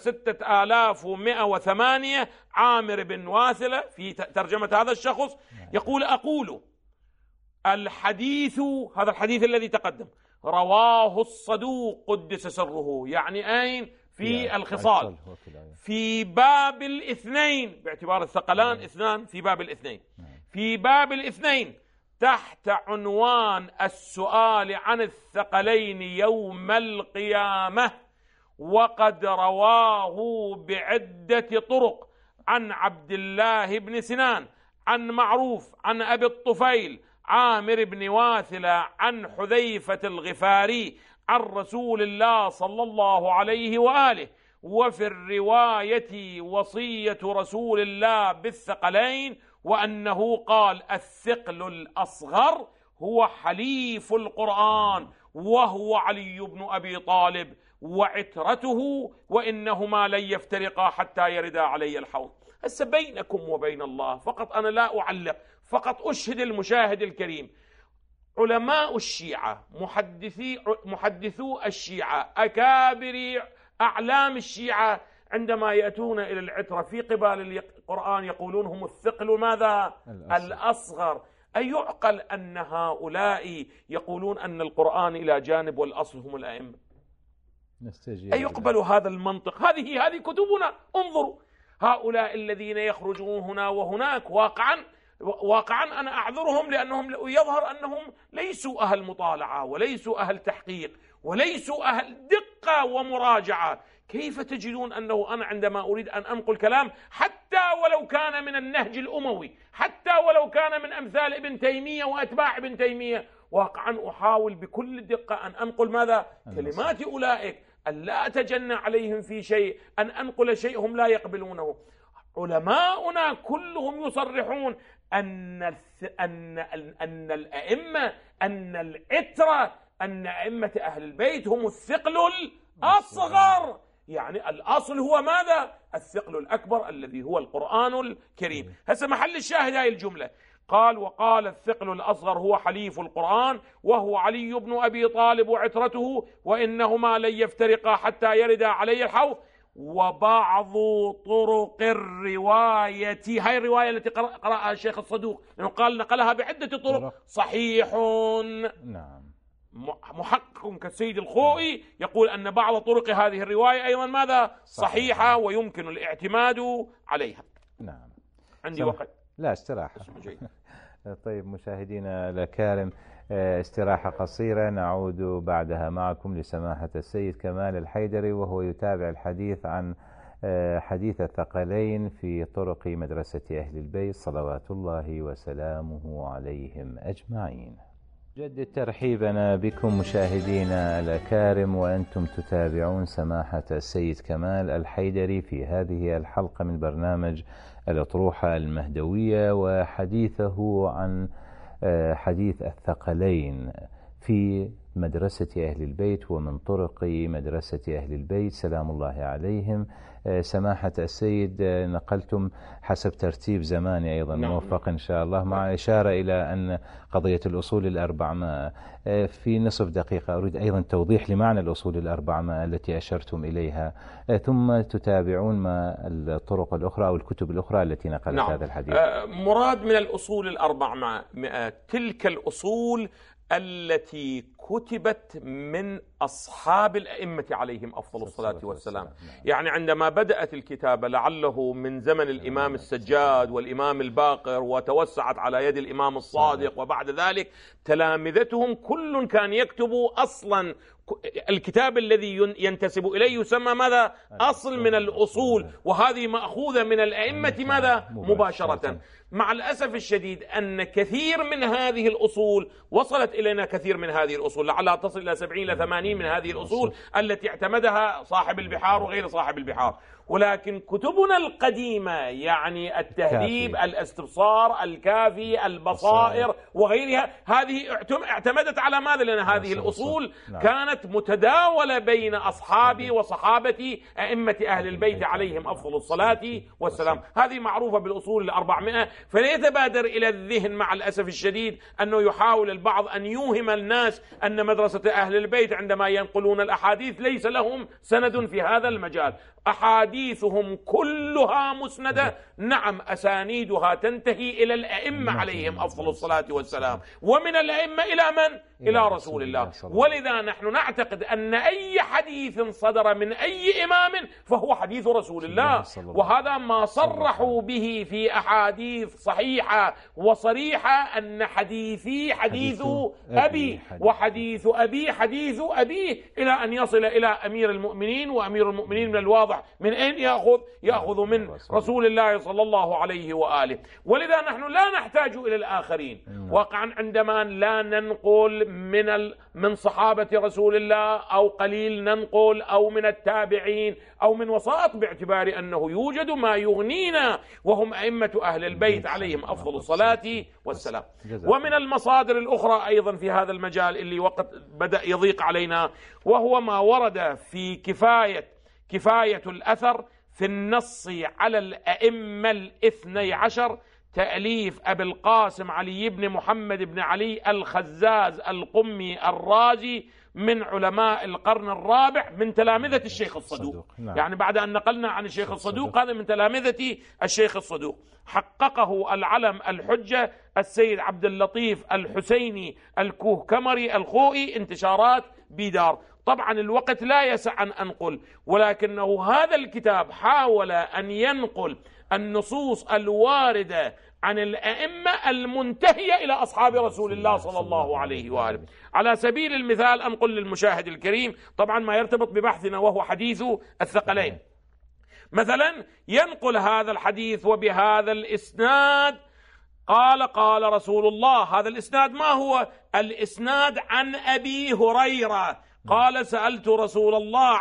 6108 عامر بن واثلة في ترجمة هذا الشخص يقول: أقول الحديث، هذا الحديث الذي تقدم، رواه الصدوق قدس سره، يعني أين؟ في الخصال، في باب الاثنين، باعتبار الثقلان اثنان، في باب الاثنين، في باب الاثنين تحت عنوان السؤال عن الثقلين يوم القيامة، وقد رواه بعدة طرق عن عبد الله بن سنان عن معروف عن أبي الطفيل عامر بن واثلة عن حذيفة الغفاري عن رسول الله صلى الله عليه وآله. وفي الرواية وصية رسول الله بالثقلين، وأنه قال: الثقل الأصغر هو حليف القرآن وهو علي بن أبي طالب وعترته، وإنهما لن يفترقا حتى يردا علي الحوض. هسه بينكم وبين الله، فقط أنا لا أعلق، فقط أشهد المشاهد الكريم، علماء الشيعة، محدثو الشيعة، أكابر أعلام الشيعة، عندما يأتون إلى العترة في قبال القرآن يقولون هم الثقل ماذا؟ الأصغر. أيعقل أن هؤلاء يقولون أن القرآن إلى جانب والأصل هم الأئمة؟ أيقبل هذا المنطق؟ هذه كتبنا، انظروا هؤلاء الذين يخرجون هنا وهناك، واقعا أنا أعذرهم، لأنهم يظهر أنهم ليسوا أهل مطالعة وليسوا أهل تحقيق وليسوا أهل دقة ومراجعة. كيف تجدون أنه أنا عندما أريد أن أنقل كلام حتى ولو كان من النهج الأموي، حتى ولو كان من أمثال ابن تيمية وأتباع ابن تيمية، واقعا أحاول بكل دقة أن أنقل ماذا؟ كلمات أولئك، أن لا أتجنى عليهم في شيء، أن أنقل شيء هم لا يقبلونه. علماؤنا كلهم يصرحون أن الأئمة، أن العترة، أن أئمة أهل البيت هم الثقل الأصغر، يعني الأصل هو ماذا؟ الثقل الأكبر الذي هو القرآن الكريم. هسه محل الشاهد هاي الجملة، قال: وقال الثقل الأصغر هو حليف القرآن وهو علي بن أبي طالب وعترته، وإنهما لن يفترقا حتى يردا علي الحوض. وبعض طرق الرواية، هاي الرواية التي قرأها الشيخ الصدوق، لأنه قال نقلها بعدة طرق، صحيح. نعم. محقق كالسيد الخوئي يقول أن بعض طرق هذه الرواية أيضا ماذا؟ صحيحة ويمكن الاعتماد عليها. نعم. عندي وقت؟ لا، استراحة. طيب مشاهدينا الأكارم، استراحة قصيرة، نعود بعدها معكم لسماحة السيد كمال الحيدري، وهو يتابع الحديث عن حديث الثقلين في طرق مدرسة أهل البيت صلوات الله وسلامه عليهم أجمعين. جدد ترحيبنا بكم مشاهدينا الأكارم، وأنتم تتابعون سماحة السيد كمال الحيدري في هذه الحلقة من برنامج الأطروحة المهدوية، وحديثه عن حديث الثقلين في مدرسة أهل البيت ومن طرق مدرسة أهل البيت سلام الله عليهم. سماحة السيد، نقلتم حسب ترتيب زماني أيضا موفق إن شاء الله، مع إشارة إلى أن قضية الأصول الأربعمائة في نصف دقيقة أريد أيضا توضيح لمعنى الأصول الأربعمائة التي أشرتم إليها، ثم تتابعون ما الطرق الأخرى أو الكتب الأخرى التي نقلت هذا الحديث. مراد من الأصول الأربعمائة تلك الأصول التي كتبت من أصحاب الأئمة عليهم أفضل الصلاة والسلام. يعني عندما بدأت الكتابة لعله من زمن الإمام السجاد والإمام الباقر، وتوسعت على يد الإمام الصادق، وبعد ذلك تلامذتهم كل كان يكتب أصلا الكتاب الذي ينتسب إليه يسمى ماذا؟ أصل من الأصول، وهذه مأخوذة من الأئمة ماذا؟ مباشرة. مع الأسف الشديد أن كثير من هذه الأصول وصلت إلينا، كثير من هذه الأصول لعلها تصل إلى 70 إلى 80 من هذه الأصول التي اعتمدها صاحب البحار وغير صاحب البحار، ولكن كتبنا القديمة يعني التهذيب، الاستبصار، الكافي، البصائر وغيرها، هذه اعتمدت على ماذا؟ لأن هذه الأصول كانت كانت متداولة بين أصحابي وصحابة أئمة أهل البيت عليهم أفضل الصلاة والسلام. هذه معروفة بالأصول 400. فليتبادر إلى الذهن مع الأسف الشديد أنه يحاول البعض أن يوهم الناس أن مدرسة أهل البيت عندما ينقلون الأحاديث ليس لهم سند في هذا المجال. أحاديثهم كلها مسندة، نعم أسانيدها تنتهي إلى الأئمة عليهم أفضل الصلاة والسلام، ومن الأئمة إلى من؟ إلى رسول الله. ولذا نحن نعتقد أن أي حديث صدر من أي إمام فهو حديث رسول الله، وهذا ما صرحوا به في أحاديث صحيحة وصريحة أن حديثي حديث أبي وحديث أبي حديث أبيه، إلى أن يصل إلى أمير المؤمنين. وأمير المؤمنين من الواضح من أين يأخذ من رسول الله صلى الله عليه وآله. ولذا نحن لا نحتاج إلى الآخرين واقعا عندما لا ننقل من صحابة رسول الله، أو قليل ننقل، أو من التابعين، أو من وسائط، باعتبار أنه يوجد ما يغنينا وهم أئمة أهل البيت عليهم أفضل الصلاة والسلام. ومن المصادر الأخرى أيضا في هذا المجال اللي وقت بدأ يضيق علينا، وهو ما ورد في كفاية الأثر في النص على الأئمة 12، تأليف أبي القاسم علي بن محمد بن علي الخزاز القمي الرازي، من علماء القرن الرابع، من تلامذة الشيخ الصدوق. يعني بعد أن نقلنا عن الشيخ الصدوق، هذا من تلامذة الشيخ الصدوق. حققه العلم الحجة السيد عبد اللطيف الحسيني الكوهكمري الخوئي، انتشارات بيدار. طبعا الوقت لا يسع أن أنقل، ولكنه هذا الكتاب حاول أن ينقل النصوص الواردة عن الأئمة المنتهية إلى أصحاب رسول الله صلى الله عليه وآله. على سبيل المثال أنقل للمشاهد الكريم طبعا ما يرتبط ببحثنا، وهو حديث الثقلين. مثلا ينقل هذا الحديث وبهذا الإسناد قال رسول الله. هذا الإسناد ما هو؟ الإسناد عن أبي هريرة قال سألت رسول الله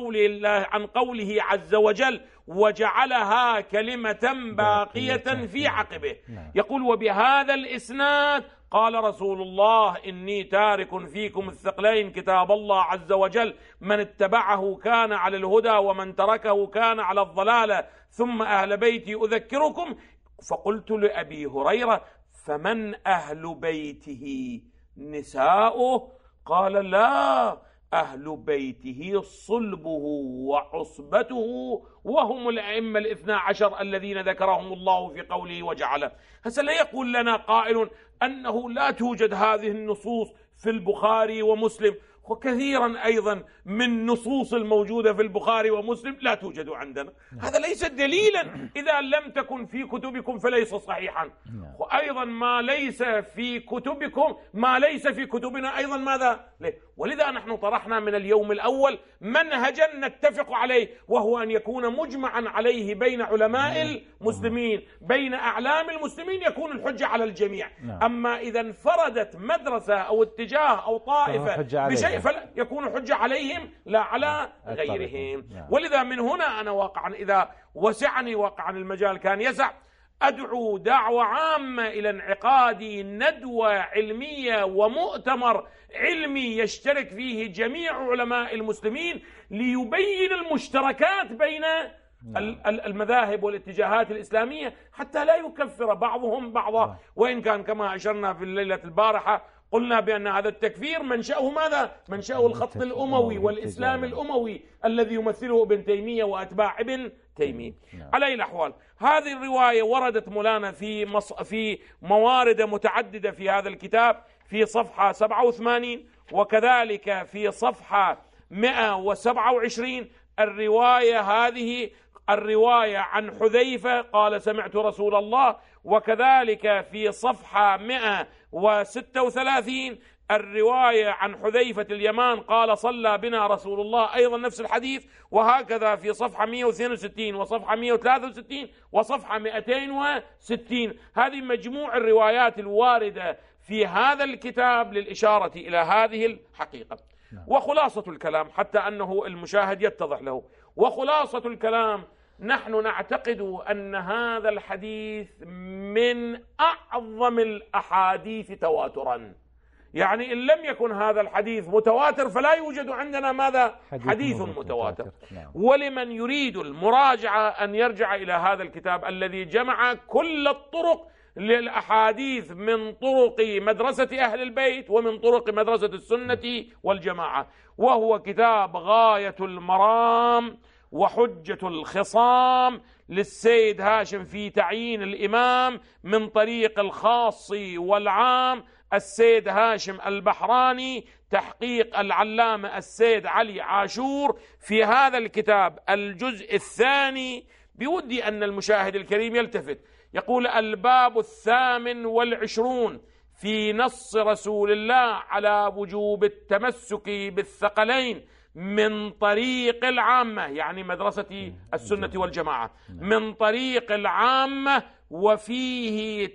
عن قوله عز وجل وجعلها كلمة باقية في عقبه. يقول وبهذا الإسناد قال رسول الله إني تارك فيكم الثقلين كتاب الله عز وجل، من اتبعه كان على الهدى ومن تركه كان على الضلالة، ثم أهل بيتي أذكركم. فقلت لأبي هريرة فمن أهل بيته؟ نساؤه؟ قال لا، أهل بيته صلبه وعصبته، وهم الأئمة 12 الذين ذكرهم الله في قوله وجعله. هسه لا يقول لنا قائل أنه لا توجد هذه النصوص في البخاري ومسلم، وكثيرا أيضا من نصوص الموجودة في البخاري ومسلم لا توجد عندنا. هذا ليس دليلا، إذا لم تكن في كتبكم فليس صحيحا، وأيضا ما ليس في كتبكم ما ليس في كتبنا أيضا ماذا؟ ولذا نحن طرحنا من اليوم الأول منهجا نتفق عليه، وهو أن يكون مجمعا عليه بين علماء المسلمين، بين أعلام المسلمين، يكون الحجة على الجميع. أما إذا انفردت مدرسة أو اتجاه أو طائفة بشيء فلا يكون حجة عليهم لا على غيرهم. ولذا من هنا أنا واقعا إذا وسعني واقعا المجال كان يسع، أدعو دعوة عامة إلى انعقاد ندوة علمية ومؤتمر علمي يشترك فيه جميع علماء المسلمين، ليبين المشتركات بين المذاهب والاتجاهات الإسلامية، حتى لا يكفر بعضهم بعضا. وإن كان كما أشرنا في الليلة البارحة قلنا بأن هذا التكفير منشأه ماذا؟ منشأه الخط الأموي والإسلام الأموي الذي يمثله ابن تيمية وأتباع ابن تيمية. على أي الأحوال هذه الرواية وردت مولانا في موارد متعددة في هذا الكتاب، في صفحة 87 وكذلك في صفحة 127. الرواية هذه الرواية عن حذيفة قال سمعت رسول الله، وكذلك في صفحة 136 الرواية عن حذيفة اليمان قال صلى بنا رسول الله، أيضا نفس الحديث. وهكذا في صفحة 162 وصفحة 163 وصفحة 260. هذه مجموع الروايات الواردة في هذا الكتاب للإشارة إلى هذه الحقيقة. وخلاصة الكلام حتى أنه المشاهد يتضح له، وخلاصة الكلام نحن نعتقد أن هذا الحديث من أعظم الأحاديث تواترا. يعني إن لم يكن هذا الحديث متواتر فلا يوجد عندنا ماذا؟ حديث متواتر. ولمن يريد المراجعة أن يرجع إلى هذا الكتاب الذي جمع كل الطرق للأحاديث من طرق مدرسة أهل البيت ومن طرق مدرسة السنة والجماعة، وهو كتاب غاية المرام وحجة الخصام للسيد هاشم في تعيين الإمام من طريق الخاص والعام السيد هاشم البحراني، تحقيق العلامة السيد علي عاشور. في هذا الكتاب الجزء الثاني بودي أن المشاهد الكريم يلتفت، يقول: الباب 28 في نص رسول الله على وجوب التمسك بالثقلين من طريق العامة، يعني مدرسة السنة والجماعة، من طريق العامة، وفيه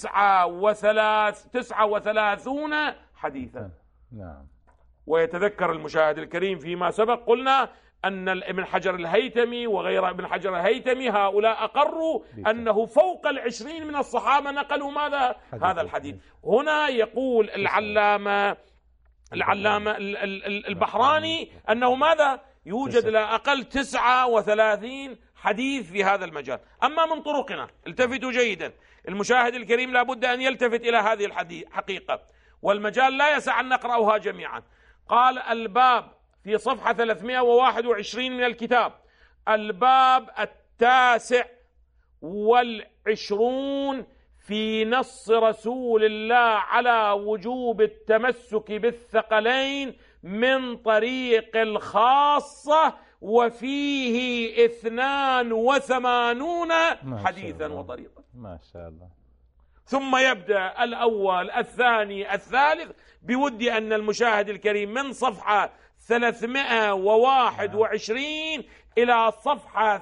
39 حديثا. ويتذكر المشاهد الكريم فيما سبق قلنا أن ابن حجر الهيتمي وغير ابن حجر الهيتمي هؤلاء أقروا أنه فوق 20 من الصحابة نقلوا ماذا؟ هذا الحديث. هنا يقول العلامة البحراني أنه ماذا؟ يوجد لا أقل 39 حديث في هذا المجال. أما من طرقنا، التفتوا جيدا، المشاهد الكريم لابد أن يلتفت إلى هذه الحقيقة، والمجال لا يسع أن نقرأها جميعا. قال الباب في صفحة 321 من الكتاب: الباب 29 في نص رسول الله على وجوب التمسك بالثقلين من طريق الخاصة، وفيه 82 حديثا وطريقا. ما شاء الله. ثم يبدأ الأول الثاني الثالث. بودي أن المشاهد الكريم من صفحة 321 إلى صفحة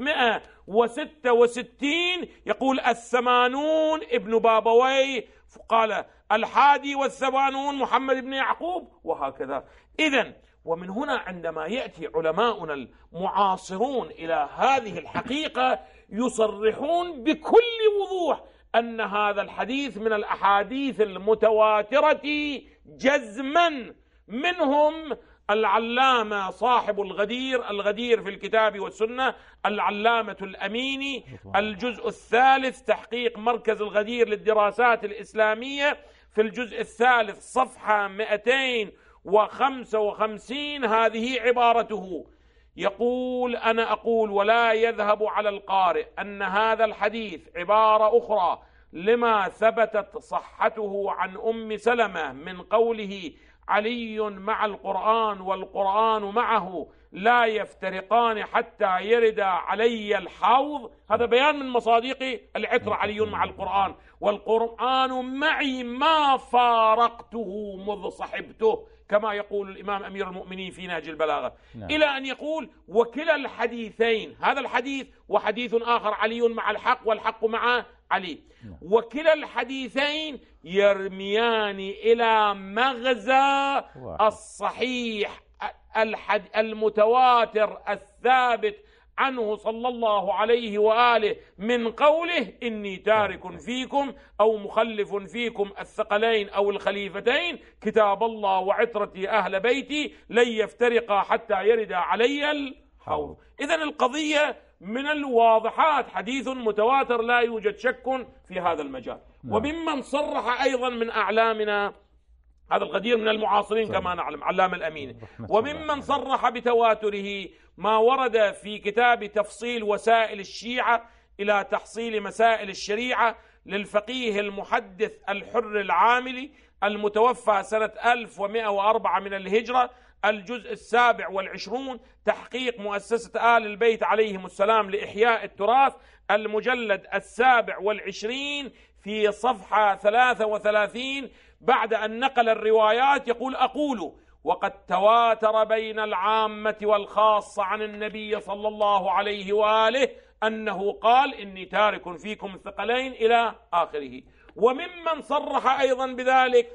366 يقول: 80 ابن بابويه، قال 81 محمد بن يعقوب، وهكذا. إذن ومن هنا عندما يأتي علماؤنا المعاصرون إلى هذه الحقيقة يصرحون بكل وضوح أن هذا الحديث من الأحاديث المتواترة جزما. منهم العلامة صاحب الغدير في الكتاب والسنة، العلامة الأميني، الجزء الثالث تحقيق مركز الغدير للدراسات الإسلامية، في الجزء الثالث صفحة 255 هذه عبارته، يقول: أنا أقول ولا يذهب على القارئ أن هذا الحديث عبارة أخرى لما ثبتت صحته عن أم سلمة من قوله: علي مع القرآن والقرآن معه لا يفترقان حتى يرد علي الحوض. هذا بيان من مصادق العطر: علي مع القرآن والقرآن معي ما فارقته مذ صحبته، كما يقول الإمام أمير المؤمنين في نهج البلاغة. إلى أن يقول: وكلا الحديثين، هذا الحديث وحديث آخر علي مع الحق والحق مع علي، وكلا الحديثين يرميان إلى مغزى الصحيح المتواتر الثابت عنه صلى الله عليه وآله من قوله: إني تارك فيكم أو مخلف فيكم الثقلين أو الخليفتين كتاب الله وعترتي أهل بيتي لن يفترقا حتى يرد علي الحوض. إذن القضية من الواضحات، حديث متواتر لا يوجد شك في هذا المجال. وممن صرح أيضا من أعلامنا هذا الغدير من المعاصرين كما نعلم علامة الأمين، وممن صرح بتواتره ما ورد في كتاب تفصيل وسائل الشيعة إلى تحصيل مسائل الشريعة للفقيه المحدث الحر العاملي المتوفى سنة 1104 من الهجرة، الجزء 27 تحقيق مؤسسة آل البيت عليهم السلام لإحياء التراث، المجلد 27 في صفحة 33 بعد أن نقل الروايات يقول: أقول وقد تواتر بين العامة والخاصة عن النبي صلى الله عليه وآله أنه قال: إني تارك فيكم الثقلين إلى آخره. وممن صرح أيضا بذلك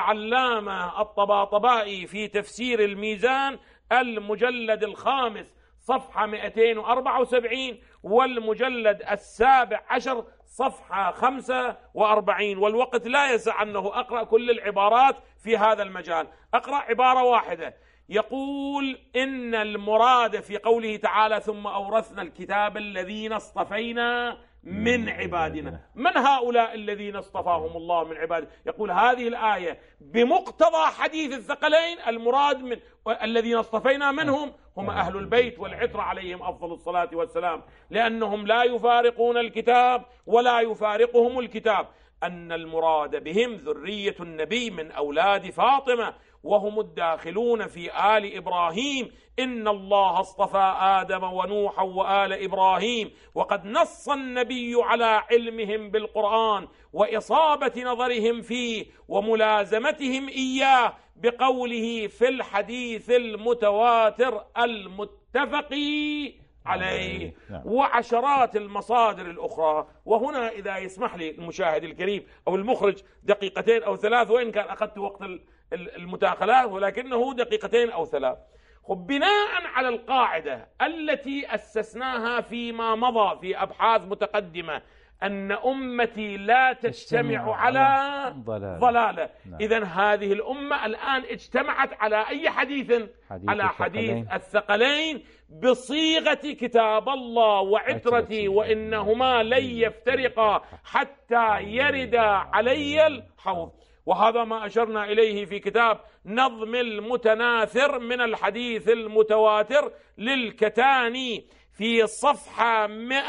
العلامة الطباطبائي في تفسير الميزان المجلد 5 صفحة 274، والمجلد 17 صفحة 45. والوقت لا يسع أنه أقرأ كل العبارات في هذا المجال. أقرأ عبارة واحدة، يقول إن المراد في قوله تعالى ثم أورثنا الكتاب الذين اصطفينا من عبادنا. من هؤلاء الذين اصطفاهم الله من عباده؟ يقول هذه الآية بمقتضى حديث الثقلين المراد من الذين اصطفينا منهم هم أهل البيت والعترة عليهم أفضل الصلاة والسلام، لأنهم لا يفارقون الكتاب ولا يفارقهم الكتاب. أن المراد بهم ذرية النبي من أولاد فاطمة، وهم الداخلون في آل إبراهيم. إن الله اصطفى آدم ونوحا وآل إبراهيم، وقد نص النبي على علمهم بالقرآن وإصابة نظرهم فيه وملازمتهم إياه بقوله في الحديث المتواتر المتفق عليه، وعشرات المصادر الأخرى. وهنا إذا يسمح لي المشاهد الكريم أو المخرج دقيقتين أو ثلاث، وإن كان أخذت وقت المداخلات ولكنه دقيقتين أو ثلاث. بناء على القاعدة التي أسسناها فيما مضى في أبحاث متقدمة أن أمتي لا تجتمع على ضلالة، إذن هذه الأمة الآن اجتمعت على أي حديث؟ على حديث الثقلين بصيغة كتاب الله وعترتي وإنهما لن يفترقا حتى يرد علي الحوض. وهذا ما أشرنا إليه في كتاب نظم المتناثر من الحديث المتواتر للكتاني في صفحة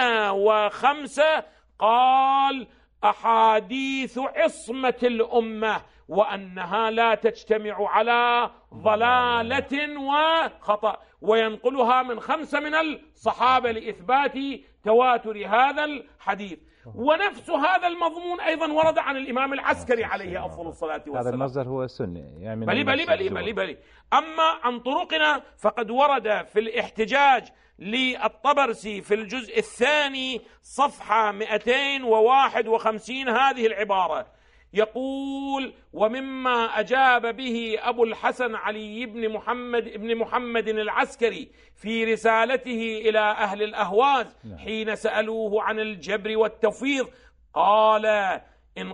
105. قال أحاديث عصمة الأمة وأنها لا تجتمع على ضلالة وخطأ، وينقلها من 5 من الصحابة لإثبات تواتر هذا الحديث. ونفس هذا المضمون أيضا ورد عن الإمام العسكري عليه أفضل الصلاة والسلام. هذا المصدر هو السنة يعني بلي. أما عن طرقنا فقد ورد في الاحتجاج للطبرسي في الجزء الثاني صفحة 251 هذه العبارة، يقول ومما أجاب به أبو الحسن علي بن محمد العسكري في رسالته إلى أهل الأهواز حين سألوه عن الجبر والتفويض، قال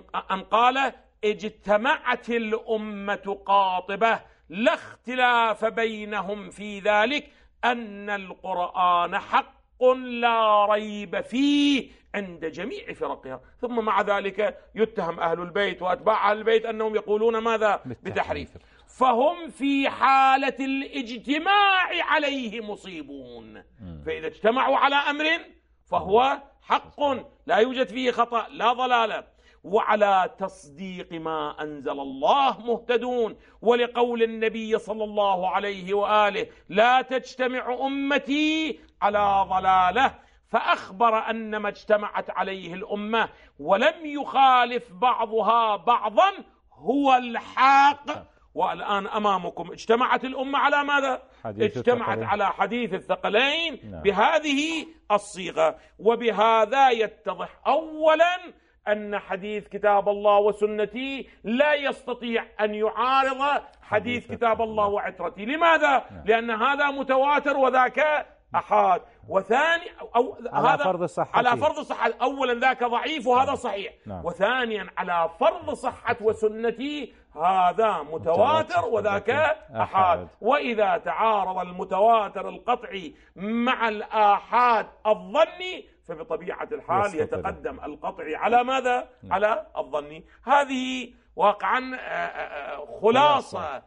اجتمعت الأمة قاطبة لا اختلاف بينهم في ذلك أن القرآن حق لا ريب فيه عند جميع فرقها. ثم مع ذلك يتهم أهل البيت وأتباع أهل البيت أنهم يقولون ماذا؟ بتحريف. فهم في حالة الاجتماع عليه مصيبون. فإذا اجتمعوا على أمر فهو حق لا يوجد فيه خطأ لا ضلالة، وعلى تصديق ما أنزل الله مهتدون. ولقول النبي صلى الله عليه وآله لا تجتمع أمتي على ضلالة، فأخبر أن ما اجتمعت عليه الأمة ولم يخالف بعضها بعضا هو الحق. والآن أمامكم اجتمعت الأمة على ماذا؟ اجتمعت على حديث الثقلين بهذه الصيغة. وبهذا يتضح أولا أن حديث كتاب الله وسنتي لا يستطيع أن يعارض حديث كتاب الله وعترتي. لماذا؟ لأن هذا متواتر وذاك أحاد. وثاني على فرض الصحة، على فرض الصحة. أولا ذاك ضعيف وهذا صحيح. وثانيا على فرض صحة وسنتي هذا متواتر وذاك أحاد. وإذا تعارض المتواتر القطعي مع الآحاد الظني فبطبيعة الحال يتقدم القطعي على ماذا؟ على الظني. هذه واقعا خلاصة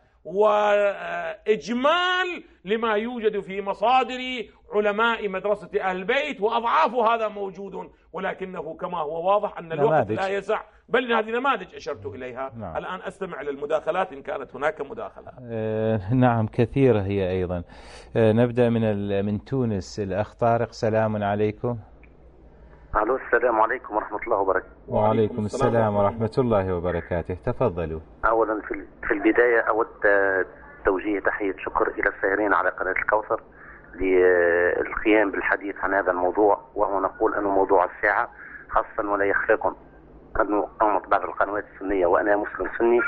وإجمال لما يوجد في مصادر علماء مدرسة أهل البيت، وأضعاف هذا موجود، ولكنه كما هو واضح أن الوقت لا يسع، بل هذه نماذج أشرت إليها. الآن أستمع للمداخلات إن كانت هناك مداخلات. نعم كثيرة هي أيضا. نبدأ من تونس. الأخ طارق، سلام عليكم. ألو، السلام عليكم ورحمة الله وبركاته. وعليكم السلام ورحمة الله وبركاته. تفضلوا. أولا في البداية أود توجيه تحية شكر إلى السائرين على قناة الكوثر للقيام بالحديث عن هذا الموضوع، وهو نقول أنه موضوع الساعة، خاصة ولا يخفاكم أنه قامت بعض القنوات السنية وأنا مسلم سني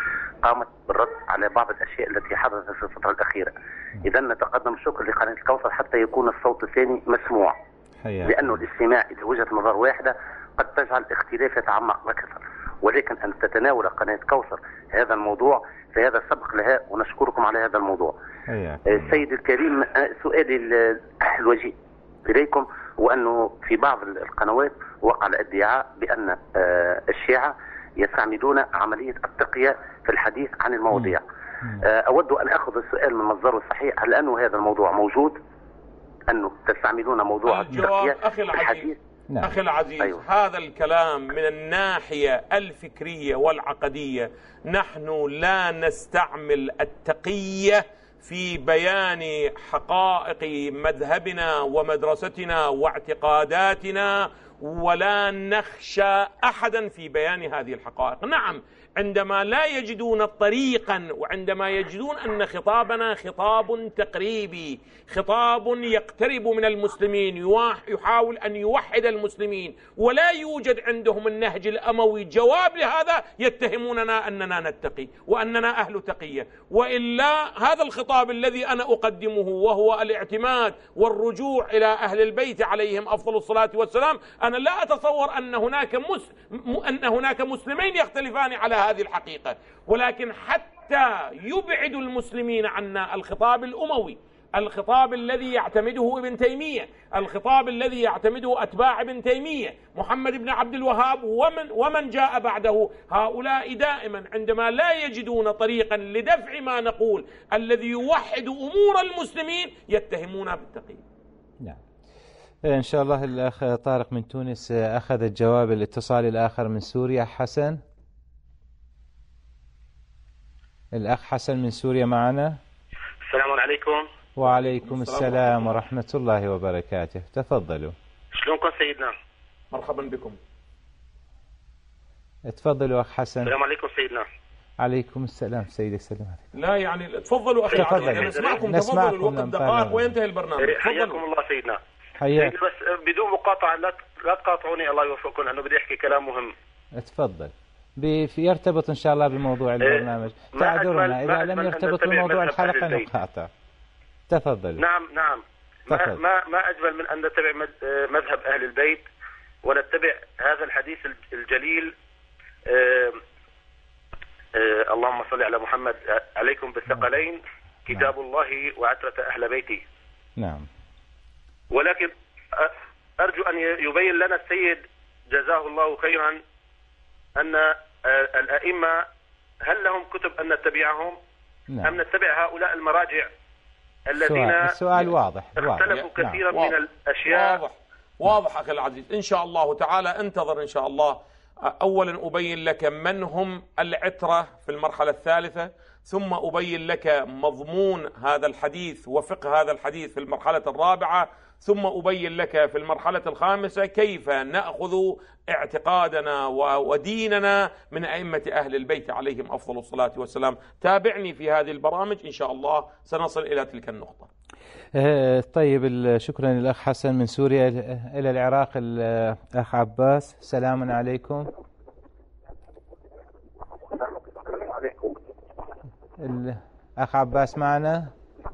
قامت بالرد على بعض الأشياء التي حدثت في الفترة الأخيرة. إذا نتقدم الشكر لقناة الكوثر حتى يكون الصوت الثاني مسموع، لأنه الاستماع إلى وجهة نظر واحدة قد تجعل الاختلاف يتعمق أكثر، ولكن أن تتناول قناة كوثر هذا الموضوع فهذا سبق لها، ونشكركم على هذا الموضوع. سيد الكريم، سؤالي الوجيه إليكم هو أنه في بعض القنوات وقع الادعاء بأن الشيعة يستعملون عملية التقية في الحديث عن المواضيع. أود أن أخذ السؤال من مصدره الصحيح، هل أنه هذا الموضوع موجود؟ أنه تستعملون موضوع التقية في الحديث؟ أخي العزيز، أيوة. هذا الكلام من الناحية الفكرية والعقدية، نحن لا نستعمل التقية في بيان حقائق مذهبنا ومدرستنا واعتقاداتنا، ولا نخشى أحدا في بيان هذه الحقائق. نعم، عندما لا يجدون طريقا، وعندما يجدون أن خطابنا خطاب تقريبي، خطاب يقترب من المسلمين، يحاول أن يوحد المسلمين، ولا يوجد عندهم النهج الأموي جواب لهذا، يتهموننا أننا نتقي وأننا أهل تقية. وإلا هذا الخطاب الذي أنا أقدمه وهو الاعتماد والرجوع إلى أهل البيت عليهم أفضل الصلاة والسلام، أنا لا أتصور أن هناك مسلمين يختلفان على هذه الحقيقة، ولكن حتى يبعد المسلمين عنا الخطاب الأموي، الخطاب الذي يعتمده ابن تيمية، الخطاب الذي يعتمده أتباع ابن تيمية، محمد بن عبد الوهاب ومن جاء بعده، هؤلاء دائما عندما لا يجدون طريقا لدفع ما نقول الذي يوحد أمور المسلمين يتهمون بالتقية. نعم، إن شاء الله. الأخ طارق من تونس أخذ الجواب. الاتصال الآخر من سوريا، حسن. الأخ حسن من سوريا معنا. السلام عليكم. وعليكم السلام ورحمة الله وبركاته، تفضلوا. شلونكم سيدنا؟ مرحبا بكم. تفضلوا أخ حسن. السلام عليكم سيدنا. عليكم السلام سيدي، السلام عليكم. لا يعني تفضلوا أخي العزيز، نسمعكم. تفضلوا، الوقت دقائق وينتهي البرنامج. حياكم الله سيدنا. حياك. بس بدون مقاطعة، لا تقاطعوني الله يوفقكم، لأنه بدي أحكي كلام مهم. تفضل. يرتبط إن شاء الله بموضوع البرنامج. تعذرنا إذا لم يرتبط بموضوع الحلقة نقاطع. تفضل. نعم. ما أجمل من أن نتبع مذهب أهل البيت، ونتبع هذا الحديث الجليل. اللهم صل على محمد، عليكم بالثقلين، كتاب الله وعترة أهل بيتي. نعم. ولكن أرجو أن يبين لنا السيد جزاه الله خيرا أن الأئمة هل لهم كتب أن نتبعهم؟ نعم. أم نتبع هؤلاء المراجع الذين السؤال واضح. اختلفوا كثيرا من الأشياء. واضح أخي العزيز. إن شاء الله تعالى انتظر إن شاء الله. أولا أبين لك من هم العترة في المرحلة الثالثة، ثم أبين لك مضمون هذا الحديث وفقه هذا الحديث في المرحلة الرابعة، ثم أبين لك في المرحلة الخامسة كيف نأخذ اعتقادنا وديننا من أئمة أهل البيت عليهم أفضل الصلاة والسلام. تابعني في هذه البرامج إن شاء الله سنصل إلى تلك النقطة. طيب، شكرا للأخ حسن من سوريا. إلى العراق الأخ عباس، سلام عليكم. الأخ عباس معنا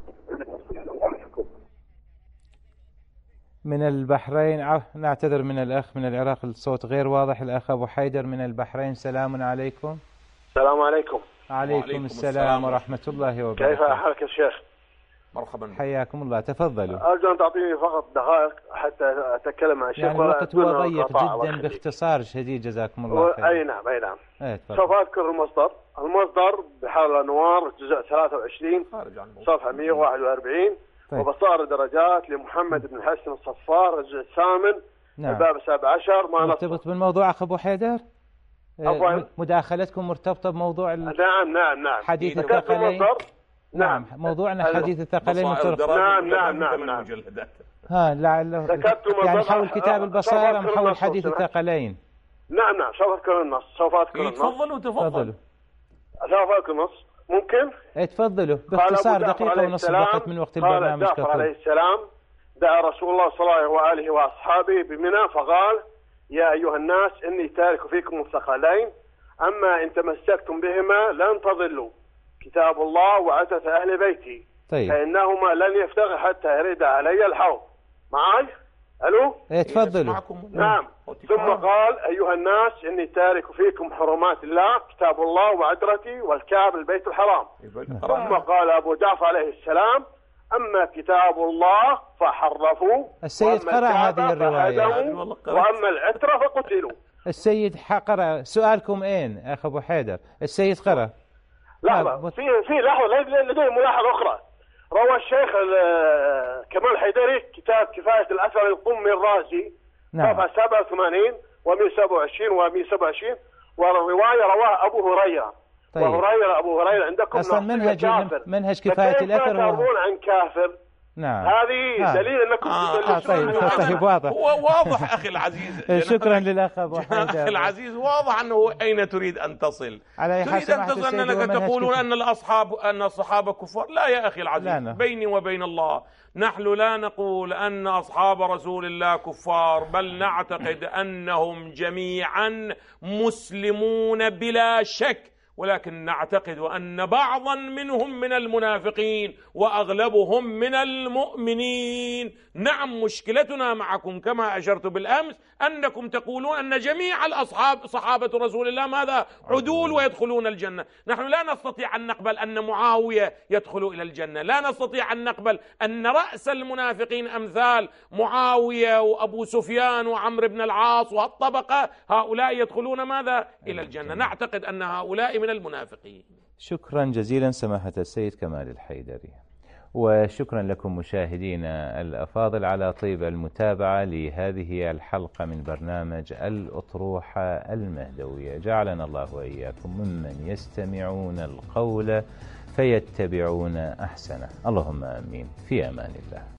من البحرين. نعتذر من الأخ من العراق، الصوت غير واضح. الأخ أبو حيدر من البحرين، سلام عليكم. السلام عليكم. عليكم السلام ورحمة الله وبركاته. كيف حالك يا شيخ؟ مرحبا. حياكم الله، تفضلوا. أرجو أن تعطيني فقط دقائق حتى أتكلم مع الشيخ. يعني الوقت هو ضيق جدا، باختصار شديد، جزاكم الله خير. أي نعم. سوف أذكر المصدر بحار الأنوار، الجزء 23 صفحة 141. طيب. وبصائر درجات لمحمد بن حسن الصفار، الجزء الثامن. نعم. الباب 17. مرتبط بالموضوع أخ أبو حيدر؟ مداخلتكم مرتبطة بموضوع نعم حديث الثقلين. نعم، موضوعنا حديث الثقلين. نعم. لعله يعني حول كتاب البصائر أم حول حديث الثقلين؟ نعم. سوف أذكر النص. تفضلوا. سوف أذكر النص. ممكن؟ تفضلوا باختصار، دقيقة ونصف فقط من وقت البرنامج. قال جعفر عليه السلام: دعا رسول الله صلى الله عليه وأصحابه بمنى فقال: يا أيها الناس إني تارك فيكم الثقلين أما إن تمسكتم بهما لن تضلوا، كتاب الله وعترة أهل بيتي. طيب. فإنهما لن يفتغ حتى يرد علي الحوض. معي؟ ألو؟ تفضلوا. نعم. ثم قال: أيها الناس إني تارك فيكم حرمات الله، كتاب الله وعترتي والكعب البيت الحرام. ثم قال أبو جعفر عليه السلام: أما كتاب الله فحرفوا، السيد قرأ هذه الرواية، وأما العترة فقتلوا. السيد قرأ. سؤالكم أين أخ أبو حيدر؟ السيد قرأ. لحظة، في لحظة لدي ملاحظة أخرى. روى الشيخ كمال الحيدري كتاب كفاية الأثر القمي الرازي، صفحة 87 و127 و127، والرواية رواه أبو هريرة. طيب. أبو هريرة عندكم أصلا منهج كفاية الأثر هو عن كافر. نعم. هذه دليل انكم طيب واضح. هو واضح اخي العزيز. شكرا للاخ ابو حيدر. اخي العزيز واضح انه اين تريد ان تصل. تريد ان تصل انك تقولون ان الصحابه كفار. لا يا اخي العزيز، بيني وبين الله نحن لا نقول ان اصحاب رسول الله كفار، بل نعتقد انهم جميعا مسلمون بلا شك، ولكن نعتقد أن بعضا منهم من المنافقين وأغلبهم من المؤمنين. نعم، مشكلتنا معكم كما أشرت بالأمس أنكم تقولون أن جميع الأصحاب صحابة رسول الله ماذا؟ عدول ويدخلون الجنة. نحن لا نستطيع أن نقبل أن معاوية يدخل إلى الجنة، لا نستطيع أن نقبل أن رأس المنافقين أمثال معاوية وأبو سفيان وعمرو بن العاص والطبقة هؤلاء يدخلون ماذا؟ إلى الجنة. نعتقد أن هؤلاء من المنافقين. شكرا جزيلا سماحة السيد كمال الحيدري، وشكرا لكم مشاهدينا الأفاضل على طيب المتابعة لهذه الحلقة من برنامج الأطروحة المهدوية. جعلنا الله وإياكم ممن يستمعون القول فيتبعون أحسنه. اللهم آمين. في أمان الله.